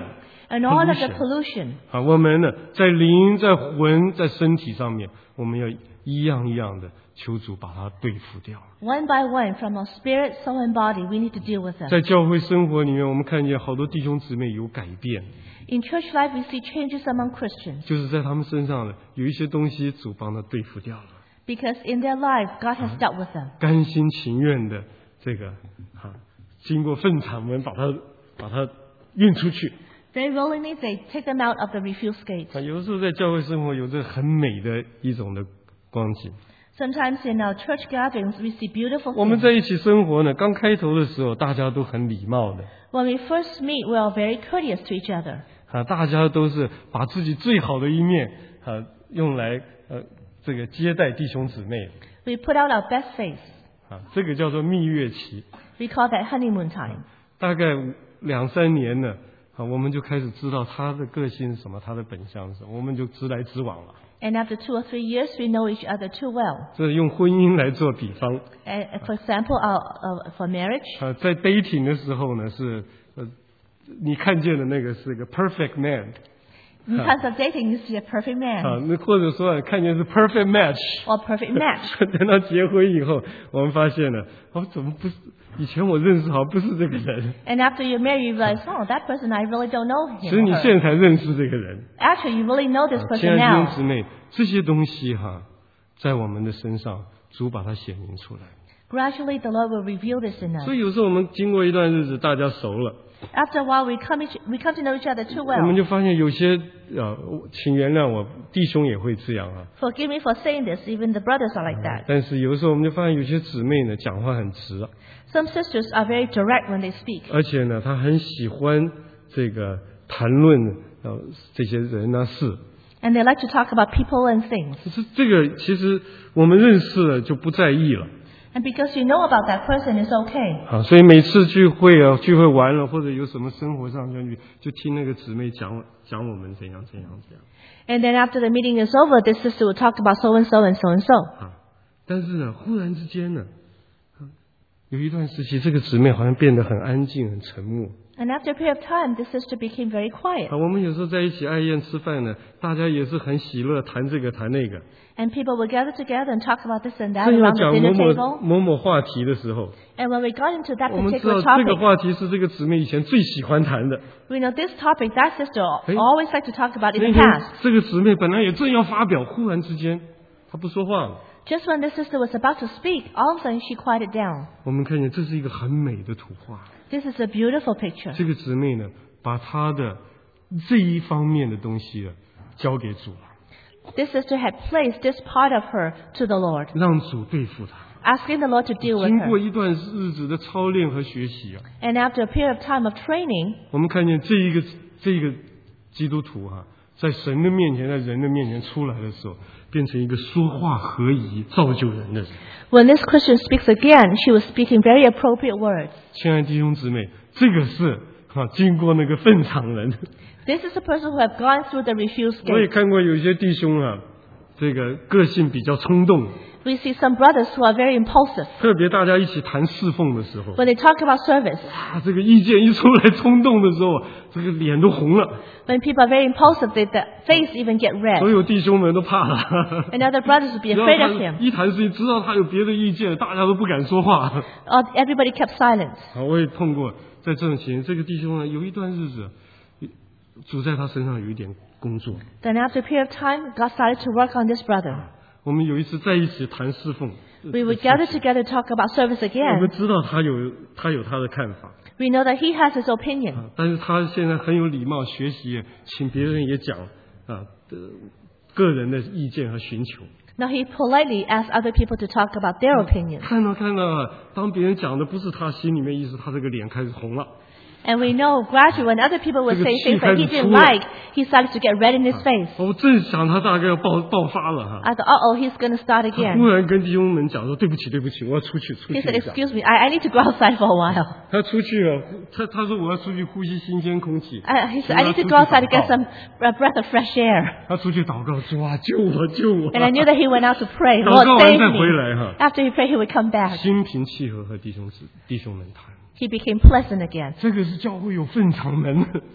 B: And all of the pollution.
A: 啊，我们呢，在灵、在魂、在身体上面，我们要一样一样的求主把它对付掉。
B: One by one, from our spirit, soul, and body, we need to deal with them.
A: 在教会生活里面，我们看见好多弟兄姊妹有改变。
B: In church life, we see changes among Christians.
A: 就是在他们身上呢，有一些东西主帮他对付掉了。
B: Because in their life, God has dealt with them.
A: 甘心情愿的这个啊，经过粪场门把它把它运出去。
B: Very willingly, they take them out of the refuse gate.
A: 啊，有的时候在教会生活有着很美的一种的光景。
B: Sometimes in our church gatherings, we see beautiful
A: 我们
B: things.
A: 在一起生活呢，刚开头的时候，大家都很礼貌的。
B: When we first meet, we are very courteous to each other.
A: 啊，大家都是把自己最好的一面啊，用来呃这个接待弟兄姊妹。
B: We put out our best face.
A: 啊，这个叫做蜜月期。
B: We call that honeymoon time.
A: 大概两三年呢，啊，我们就开始知道他的个性是什么，他的本相是什么，我们就直来直往了。
B: And after two or three years, we know each other too well.
A: 这用婚姻来做比方。
B: And for example, our, uh, for marriage.
A: 啊，在 dating 的时候呢，是呃，你看见的那个是个 perfect man。
B: In terms of dating, you see a perfect man.
A: 啊，那或者说看见是 perfect match。
B: Or perfect match.
A: 等到结婚以后，我们发现了，哦，怎么不是？以前我认识好像不是这个人。
B: And after you marry, you realize, oh, that person I really don't know him.
A: 其实你现在才认识这个人。
B: Actually, you really know this
A: 亲
B: person
A: 爱的弟
B: now.
A: 兄姊妹，这些东西哈，在我们的身上，主把它显明出来。
B: Gradually, the Lord will reveal this in us.
A: 所以有时候我们经过一段日子，大家熟了，
B: After a while, we come, each, we come to know each other too
A: 我们
B: well.
A: 就发现有些呃，请原谅我，弟兄也会这样啊。
B: Forgive me for saying this. Even the brothers are like that.
A: 但是有的时候我们就发现有些姊妹呢，讲话很直啊，
B: Some sisters are very direct when they speak.
A: 而且呢，她很喜欢这个谈论呃这些人啊事。
B: And they like to talk about people and things.
A: 这这个其实我们认识了就不在意了。
B: And because you know about that person, it's okay.
A: 啊，所以每次聚会啊，聚会完了或者有什么生活上相遇，就听那个姊妹讲讲我们怎样怎样怎样。
B: And then after the meeting is over, this sister will talk about so and so and so and so.
A: 啊，但是呢，忽然之间呢，啊，有一段时期，这个姊妹好像变得很安静、很沉默。
B: And after a period of time, this sister became very quiet.
A: 啊，我们有时候在一起爱宴吃饭呢，大家也是很喜乐，谈这个谈那个。
B: And people would gather together and talk about this and that
A: 正要
B: around the
A: 讲某
B: dinner
A: 某
B: table.
A: 某某话题的时候，
B: And when we got into that
A: 我们知
B: particular
A: 道这个
B: topic,
A: 话题是这个姊妹以前最喜欢谈的。
B: we know this topic that sister
A: 哎
B: always liked to talk about in
A: 那
B: the
A: 天
B: past.
A: 这个姊妹本来也正要发表，忽然之间她不说话了。
B: Just when this sister was about to speak, all of a sudden she quieted down.
A: 我们看见这是一个很美的图画。
B: This is a beautiful picture.
A: 这个姊妹呢，把她的这一方面的东西啊，交给主了，
B: This sister had placed this part of her to the Lord,
A: 让主对付她。
B: asking the Lord to deal with
A: 经过
B: her.
A: 一段日子的操练和学习啊，
B: And after a period of time of training,
A: 我们看见这一个这一个基督徒啊，在神的面前，在人的面前出来的时候，变成一个说话合宜、造就人的人。
B: when this Christian speaks again, she was speaking very appropriate words.
A: 亲爱的弟兄姊妹，这个是啊，经过那个粪场人。
B: This is a person who have gone through the refuse
A: 我也
B: gate.
A: 看过有些弟兄啊，这个个性比较冲动，
B: We see some brothers who are very impulsive.
A: 特别大家一起谈侍奉的时候，
B: When they talk about service,
A: 啊，这个意见一出来，冲动的时候，这个脸都红了，
B: when people are very impulsive, they, the face even get
A: 所
B: red.
A: 有弟兄们都怕了。
B: And other brothers would be
A: 只要
B: afraid of
A: 他
B: him.
A: 一谈事情，知道他有别的意见，大家都不敢说话。
B: Or everybody kept silent.
A: 啊，我也碰过在这种情形，这个弟兄呢，有一段日子，主在他身上有一点工作。
B: Then after a period of time, God started to work on this brother.
A: 我们有一次在一起谈侍奉，
B: We would gather together to talk about service
A: 我
B: again.
A: 们知道他有他有他的看法。
B: We know that he has his opinion.
A: 啊，但是他现在很有礼貌，学习请别人也讲啊的个人的意见和寻求。
B: Now he politely asks other people to talk about their opinions.
A: 看到看到，当别人讲的不是他心里面意思，他这个脸开始红了。
B: And we know gradually when other people would say things that he didn't like, he started to get red in his face.
A: 我正想他大概要爆爆发了哈，
B: I thought, uh-oh, he's going to start
A: 他忽
B: again.
A: 然跟弟兄们讲说：“对不起，对不起，我要出去，出
B: He
A: 去
B: said,
A: 一下。”
B: excuse me, I, I need to go outside for a while.
A: 他出去了，他他说我要出去呼吸新鲜空气。
B: I, he said, I need to go outside to get some a breath of fresh air.
A: 他出去祷告，主啊，救我，救我！
B: And I knew that he went out to pray.
A: 祷告
B: Lord,
A: 完
B: save
A: 再回
B: me.
A: 来哈，
B: After he prayed, he would come back.
A: 心平气和和弟兄姊弟兄们谈。
B: He became pleasant again.
A: 这个是教会有粪场门，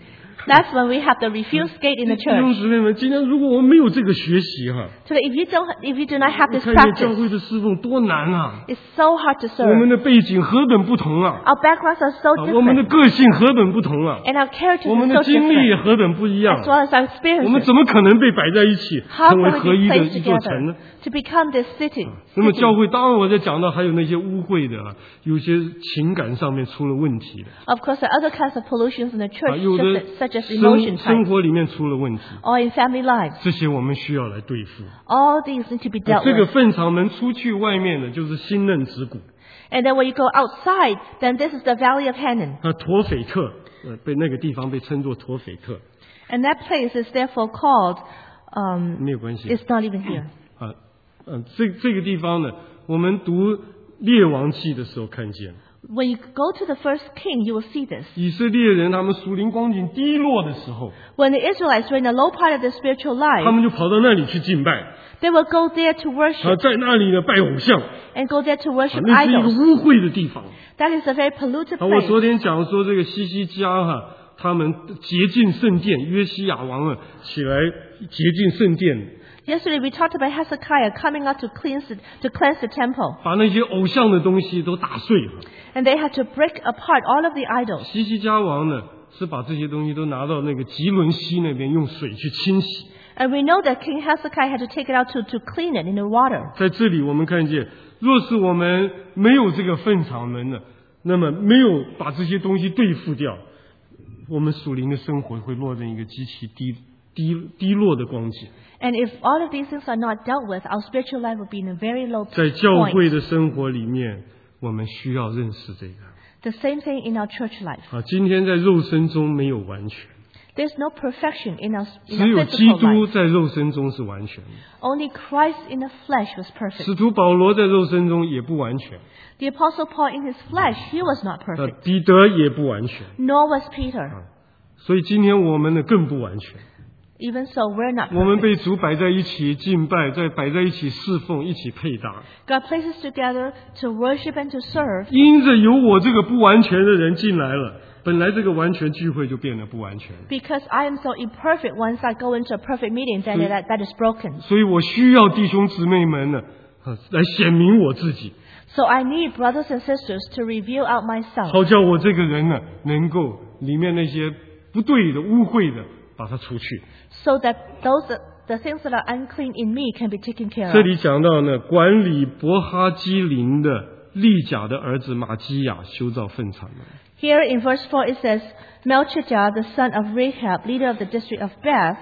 B: That's when we have the refuse gate in the
A: 弟兄
B: church.
A: 姊妹们，今天如果我们没有这个学习哈，
B: So that if you don't, if you do not have this
A: 看见教
B: practice,
A: 会的侍奉多难啊！
B: it's so hard to
A: 我们
B: serve.
A: 的背景何等不同啊！
B: Our backgrounds are so
A: 啊我们的
B: different,
A: 个性何等不同啊！
B: and our characters
A: 我们
B: are
A: 的
B: so
A: 经历也
B: different,
A: 何等不一样
B: as！well as our
A: 我们
B: experiences.
A: 怎么可能被摆在一起，
B: How
A: 成为
B: can
A: 合
B: we
A: 一
B: be
A: 的
B: placed
A: 一座城呢？
B: together to become this city?
A: 那么
B: city?
A: 教会，当然我在讲到还有那些污秽的啊，有些情感上面出了问题的
B: Of course, there are other kinds of pollutions in the
A: 啊，
B: church,
A: 有的
B: such as, such as emotion
A: 生生
B: type,
A: 活里面出了问题，
B: or in family lives.
A: 这些我们需要来对付。
B: All these need to be
A: 啊
B: dealt
A: 这个
B: with.
A: 粪场门出去外面的就是新嫩子谷
B: And then when you go outside, then this is the Valley of Hinnom.
A: 啊，陀斐特，呃，被那个地方被称作陀斐特，
B: And that place is therefore called, um,
A: 没有关系
B: it's not even here.
A: 啊，嗯、这这个地方呢，我们读列王记的时候看见。
B: When you go to the first king, you will see this.
A: 以色列人他们属灵光景低落的时候，
B: When the Israelites were in the low part of their spiritual
A: 他
B: life,
A: 们就跑到那里去敬拜，
B: they will go there to
A: 啊，
B: worship
A: 在那里呢拜偶像，啊，
B: and go there to worship
A: 那是一个
B: idols.
A: 污秽的地方。
B: That is a very polluted
A: 啊，我
B: place.
A: 昨天讲说这个西西家哈、他们洁净圣殿，约西亚王啊起来洁净圣殿，
B: Yesterday we talked about Hezekiah coming out to cleanse it, to cleanse the temple,
A: 把那些偶像的东西都打碎了。
B: and they had to break apart all of the idols.
A: 西西家王呢是把这些东西都拿到那个吉伦西那边用水去清洗。
B: And we know that King Hezekiah had to take it out to, to clean it in the water.
A: 在这里我们看见，若是我们没有这个粪场门呢，那么没有把这些东西对付掉，我们属灵的生活会落在一个极其低低低落的光景。
B: And if all of these things are not dealt with, our spiritual life will be in a very low
A: 在教会
B: point.
A: 的生活里面，我们需要认识这个
B: The same thing in our church life.
A: 啊。今天在肉身中没有完全，
B: There's no perfection in our, in
A: 只
B: our
A: 有基
B: physical
A: 督
B: life.
A: 在肉身中是完全的。
B: Only Christ in the flesh was perfect.
A: 使徒保罗在肉身中也不完全，
B: The Apostle Paul in his flesh, he was not
A: 呃
B: perfect.
A: 彼得也不完全，
B: Nor was Peter.
A: 所以今天我们呢更不完全。
B: Even so, we're not
A: 我们
B: perfect.
A: 被主摆在一起敬拜，再摆在一起侍奉，一起配搭。
B: God places together to worship and to serve.
A: 因着有我这个不完全的人进来了，本来这个完全聚会就变得不完全。
B: Because I am so imperfect, once I go into a perfect meeting, then that, that is broken.
A: 所以我需要弟兄姊妹们呢，啊来显明我自己，
B: So I need brothers and sisters to reveal out myself,
A: 好叫我这个人呢，能够里面那些不对的、污秽的，把它除去。
B: so that those the things that are unclean in me can be taken care
A: 这
B: of.
A: 里讲到呢，管理伯哈基林的利甲的儿子马基亚修造粪场门。
B: Here in verse four it says, Melchijah, the son of Rehab, leader of the district of Beth,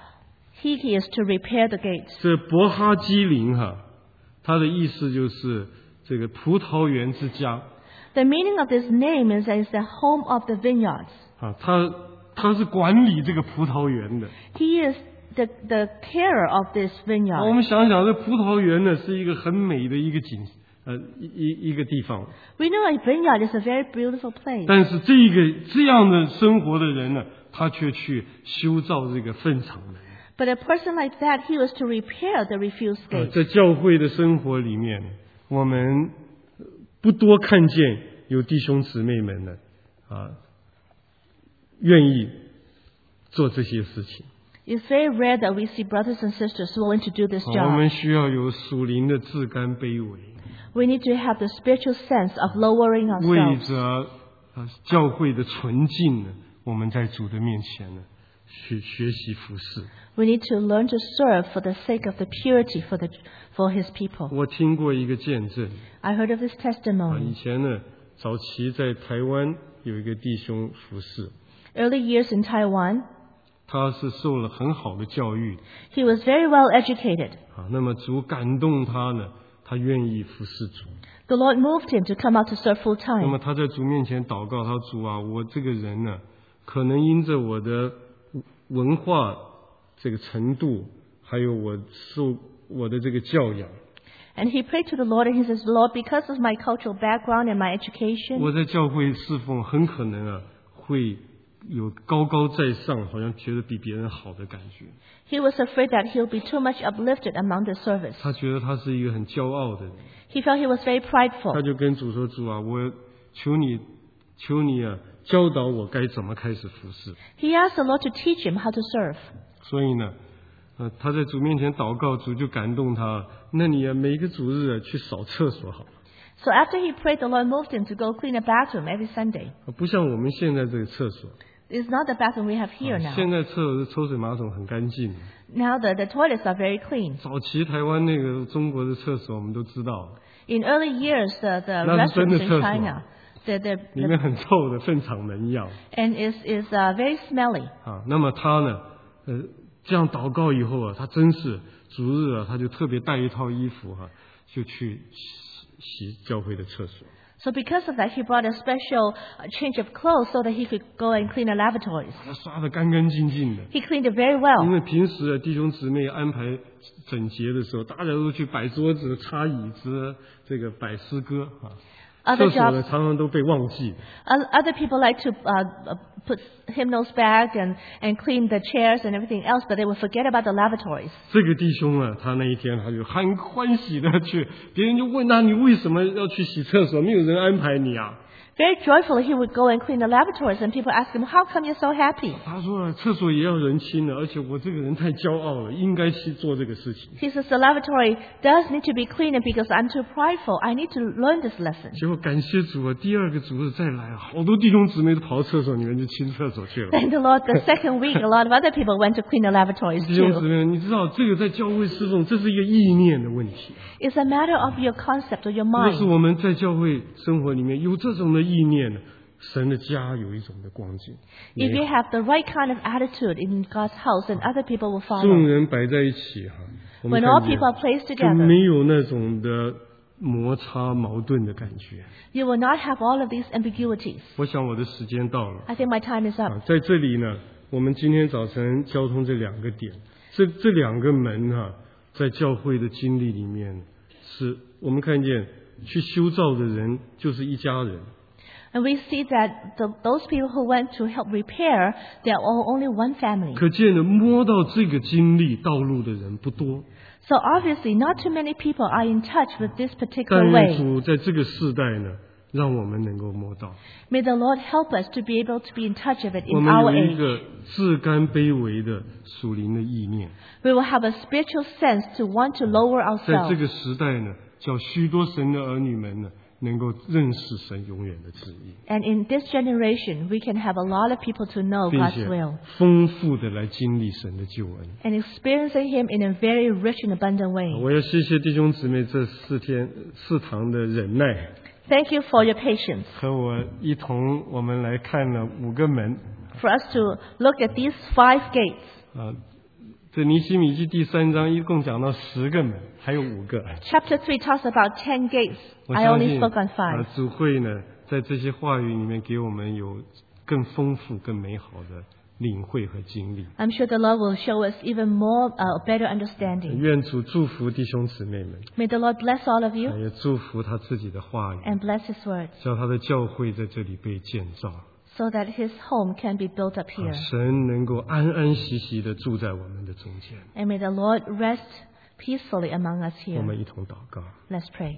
B: he is to repair the gates.
A: 这伯哈基林哈，它的意思就是这个葡萄园之家
B: The meaning of this name is that it's the home of the vineyards.
A: 啊，他他是管理这个葡萄园的。
B: He is the, the carer of this
A: 我
B: vineyard.
A: 们想想，这葡萄园呢是一个很美的一个景，呃，一一一个地方。
B: We know a vineyard is a very beautiful place.
A: 但是这个这样的生活的人呢，他却去修造这个粪场门。
B: But a person like that, he was to repair the refuse
A: 啊
B: gate.
A: 在教会的生活里面，我们不多看见有弟兄姊妹们呢，啊，愿意做这些事情。
B: It's very rare that we see brothers and sisters who want to do this
A: 啊我
B: job.
A: 们需要有属灵的自甘卑微，
B: We need to have the spiritual sense of lowering
A: 为
B: ourselves.
A: 着啊教会的纯净呢，我们在主的面前呢，去学习服侍。
B: We need to learn to serve for the sake of the purity for the for His people.
A: 我听过一个见证
B: I heard of this
A: 啊，以
B: testimony.
A: 前呢，早期在台湾有一个弟兄服侍，
B: Early years in Taiwan,
A: 他是受了很好的教育
B: he was very well educated.
A: 啊，那么主感动他呢，他愿意服侍主。
B: The Lord moved him to come out to serve full
A: 那么
B: time.
A: 他在主面前祷告，他说主啊，我这个人呢，可能因着我的文化这个程度，还有我受我的这个教养，
B: And he prayed to the Lord and he says, Lord, because of my cultural background and my education,
A: 我在教会侍奉很可能啊会有高高在上，好像觉得比别人好的感觉。
B: he was afraid that he'll be too much uplifted among the service.
A: 他觉得他是一个很骄傲的人，
B: He felt he was very
A: 他
B: prideful.
A: 就跟主说：“主啊，我求你，求你啊， 教导我该怎么开始服侍。
B: He asked the Lord to teach him how to serve.
A: 所以呢，呃，他在主面前祷告，主就感动他。那你啊，每个主日啊去扫厕所好了。
B: So after he prayed, the Lord moved him to go clean a bathroom every Sunday.
A: 不像我们现在这个厕所。
B: It's not the bathroom we have here now.
A: 现在厕所的抽水马桶很干净。
B: Now the, the toilets are very clean.
A: 早期台湾那个中国的厕所我们都知道。
B: In early years, the, the
A: 那是真的
B: restrooms
A: 厕
B: in
A: 所。
B: China, the, the,
A: 里面很臭的，粪场门一样。
B: and is is uh, very smelly.
A: 啊，那么他呢，呃，这样祷告以后啊，他真是主日啊，他就特别带一套衣服哈、啊，就去洗洗教会的厕所。
B: So because of that, he brought a special uh, change of clothes so that he could go and clean the lavatories.
A: 他刷得干干净净的。
B: He cleaned it very
A: 因
B: well.
A: 为平时啊，弟兄姊妹安排整洁的时候，大家都去摆桌子、擦椅子，这个摆诗歌啊。
B: Other
A: 厕所呢
B: jobs,
A: 常常都被忘记。
B: oth- other people like to uh, uh, put hymnals back and, and clean the chairs and everything else, but they will forget about the lavatories.
A: 这个弟兄啊，他那一天他就很欢喜的去，别人就问他你为什么要去洗厕所？没有人安排你啊。
B: Very joyfully, he would go and clean the lavatories, and people ask him, "How come you're so happy?"
A: 他说啊，厕所也要人清的，而且我这个人太骄傲了，应该去做这个事情。
B: He says the lavatory does need to be cleaned, and because I'm too prideful, I need to learn this lesson.
A: 结果感谢主啊，第二个主日再来，好多弟兄姊妹都跑到厕所里面去清厕所去了。
B: Thank the Lord, the second week, a lot of other people went to clean the lavatories
A: 弟兄姊
B: too.
A: 妹，你知道这个在教会侍奉，这是一个意念的问题。
B: It's a matter of your concept or your
A: 若是
B: mind.
A: 我们在教会生活里面有这种的意念呢，神的家有一种的光景。
B: If you have the right kind of attitude in God's house, then other people will
A: 众
B: follow.
A: 人摆在一起哈，我们
B: When all
A: 看见
B: people are placed
A: 就
B: together,
A: 没有那种的摩擦矛盾的感觉。
B: you will not have all of these ambiguities.
A: 我想我的时间到了
B: I think my time is up.
A: 啊，在这里呢，我们今天早晨交通这两个点，这这两个门哈、在教会的经历里面，是我们看见去修造的人就是一家人。
B: And we see that the, those people who went to help repair, they are all only one family.
A: 可见的摸到这个经历道路的人不多，
B: So obviously, not too many people are in touch with this
A: 但
B: particular
A: 愿
B: way.
A: 主在这个世代呢，让我们能够摸到。
B: May the Lord help us to be able to be in touch of it
A: 我
B: in
A: 们
B: our
A: 有一
B: age.
A: 个自甘卑微的属灵的意念，
B: We will have a spiritual sense to want to lower
A: 在这
B: ourselves.
A: 个时代呢，叫许多神的儿女们呢，能够认识神永远的旨意，
B: And in this generation, we can have a lot of people to know
A: 并
B: God's
A: 且
B: will
A: 丰富的来经历神的救恩。
B: and experiencing Him in a very rich and abundant way.
A: 我要谢谢弟兄姊妹这四天四堂的忍耐，
B: Thank you for your patience.
A: 和我一同我们来看了五个门
B: For us to look at these five gates.
A: 啊。这尼希米记第三章一共讲到十个门，还有五个。
B: Chapter three talks about ten gates.
A: 我
B: I
A: 相
B: only
A: 信
B: spoke on
A: 啊
B: five.
A: 主会呢在这些话语里面给我们有更丰富、更美好的领会和经历。
B: I'm sure the Lord will show us even more, uh, better understanding.
A: 愿主祝福弟兄姊妹们，
B: May the Lord bless all of you
A: 也祝福他自己的话语，
B: and bless His word
A: 叫他的教会在这里被建造，
B: so that His home can be built up
A: 啊
B: here.
A: 神能够安安息息的住在我们的中间。
B: And may the Lord rest peacefully among us
A: 我
B: here.
A: 们一同祷告。
B: Let's pray.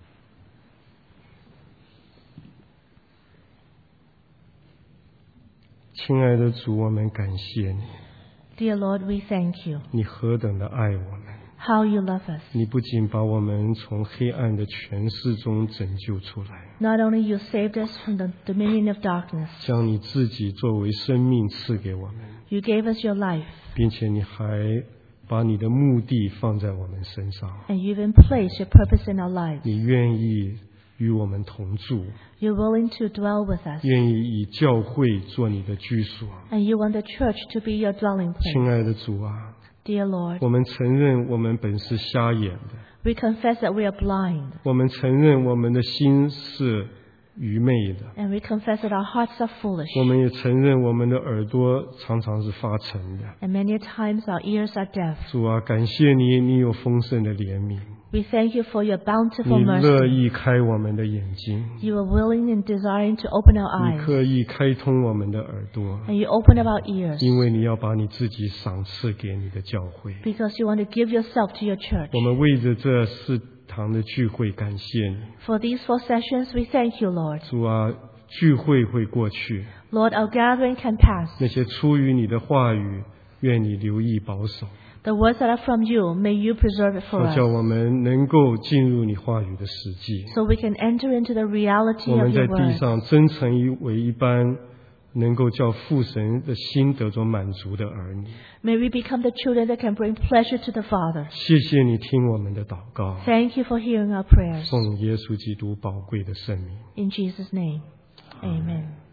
A: 亲爱的主，我们感谢你，
B: Dear Lord, we thank you.
A: 你何等的爱我们。
B: How you love us.
A: 你不仅把我们从黑暗的权势中拯救出来，
B: Not only you saved us from the dominion of darkness,
A: 将你自己作为生命赐给我们，
B: you gave us your life,
A: 并且你还把你的目的放在我们身上。
B: and you even placed your purpose in our lives.
A: 你愿意与我们同住，
B: You're willing to dwell with us,
A: 愿意以教会做你的居所。
B: and you want the church to be your dwelling
A: 亲
B: place.
A: 爱的主啊，
B: Dear Lord,
A: 我们承认我们本是瞎眼的，
B: we confess that we are blind,
A: 我们承认我们的心是愚昧的，
B: and we confess that our hearts are foolish,
A: 我们也承认我们的耳朵常常是发沉的。
B: and many times our ears are deaf.
A: 主啊，感谢你，你有丰盛的怜悯，
B: We thank you for your bountiful
A: 你乐
B: mercy.
A: 意开我们的眼睛，
B: You are willing and desiring to open our
A: 你
B: eyes,
A: 刻意开通我们的耳朵，
B: and you open up our ears,
A: 因为你要把你自己赏赐给你的教会。
B: because you want to give yourself to your church.
A: 我们为着这四堂的聚会感谢你，
B: For these four sessions, we thank you, Lord.
A: 主啊， 聚会会过去，
B: Lord, our gathering can pass.
A: 那些出于你的话语，愿你留意保守，
B: The words that are from you, may you preserve it for
A: 好叫
B: us,
A: 我们能够进入你话语的实际。
B: so we can enter into the reality
A: 我
B: of
A: 们在
B: your
A: 地
B: word.
A: 上真诚为一般，能够叫父神的心得着满足的儿女。
B: May we become the children that can bring pleasure to the Father.
A: 谢谢你听我们的祷告，
B: Thank you for hearing our prayers.
A: 奉耶稣基督宝贵的圣名。
B: In Jesus' name, amen.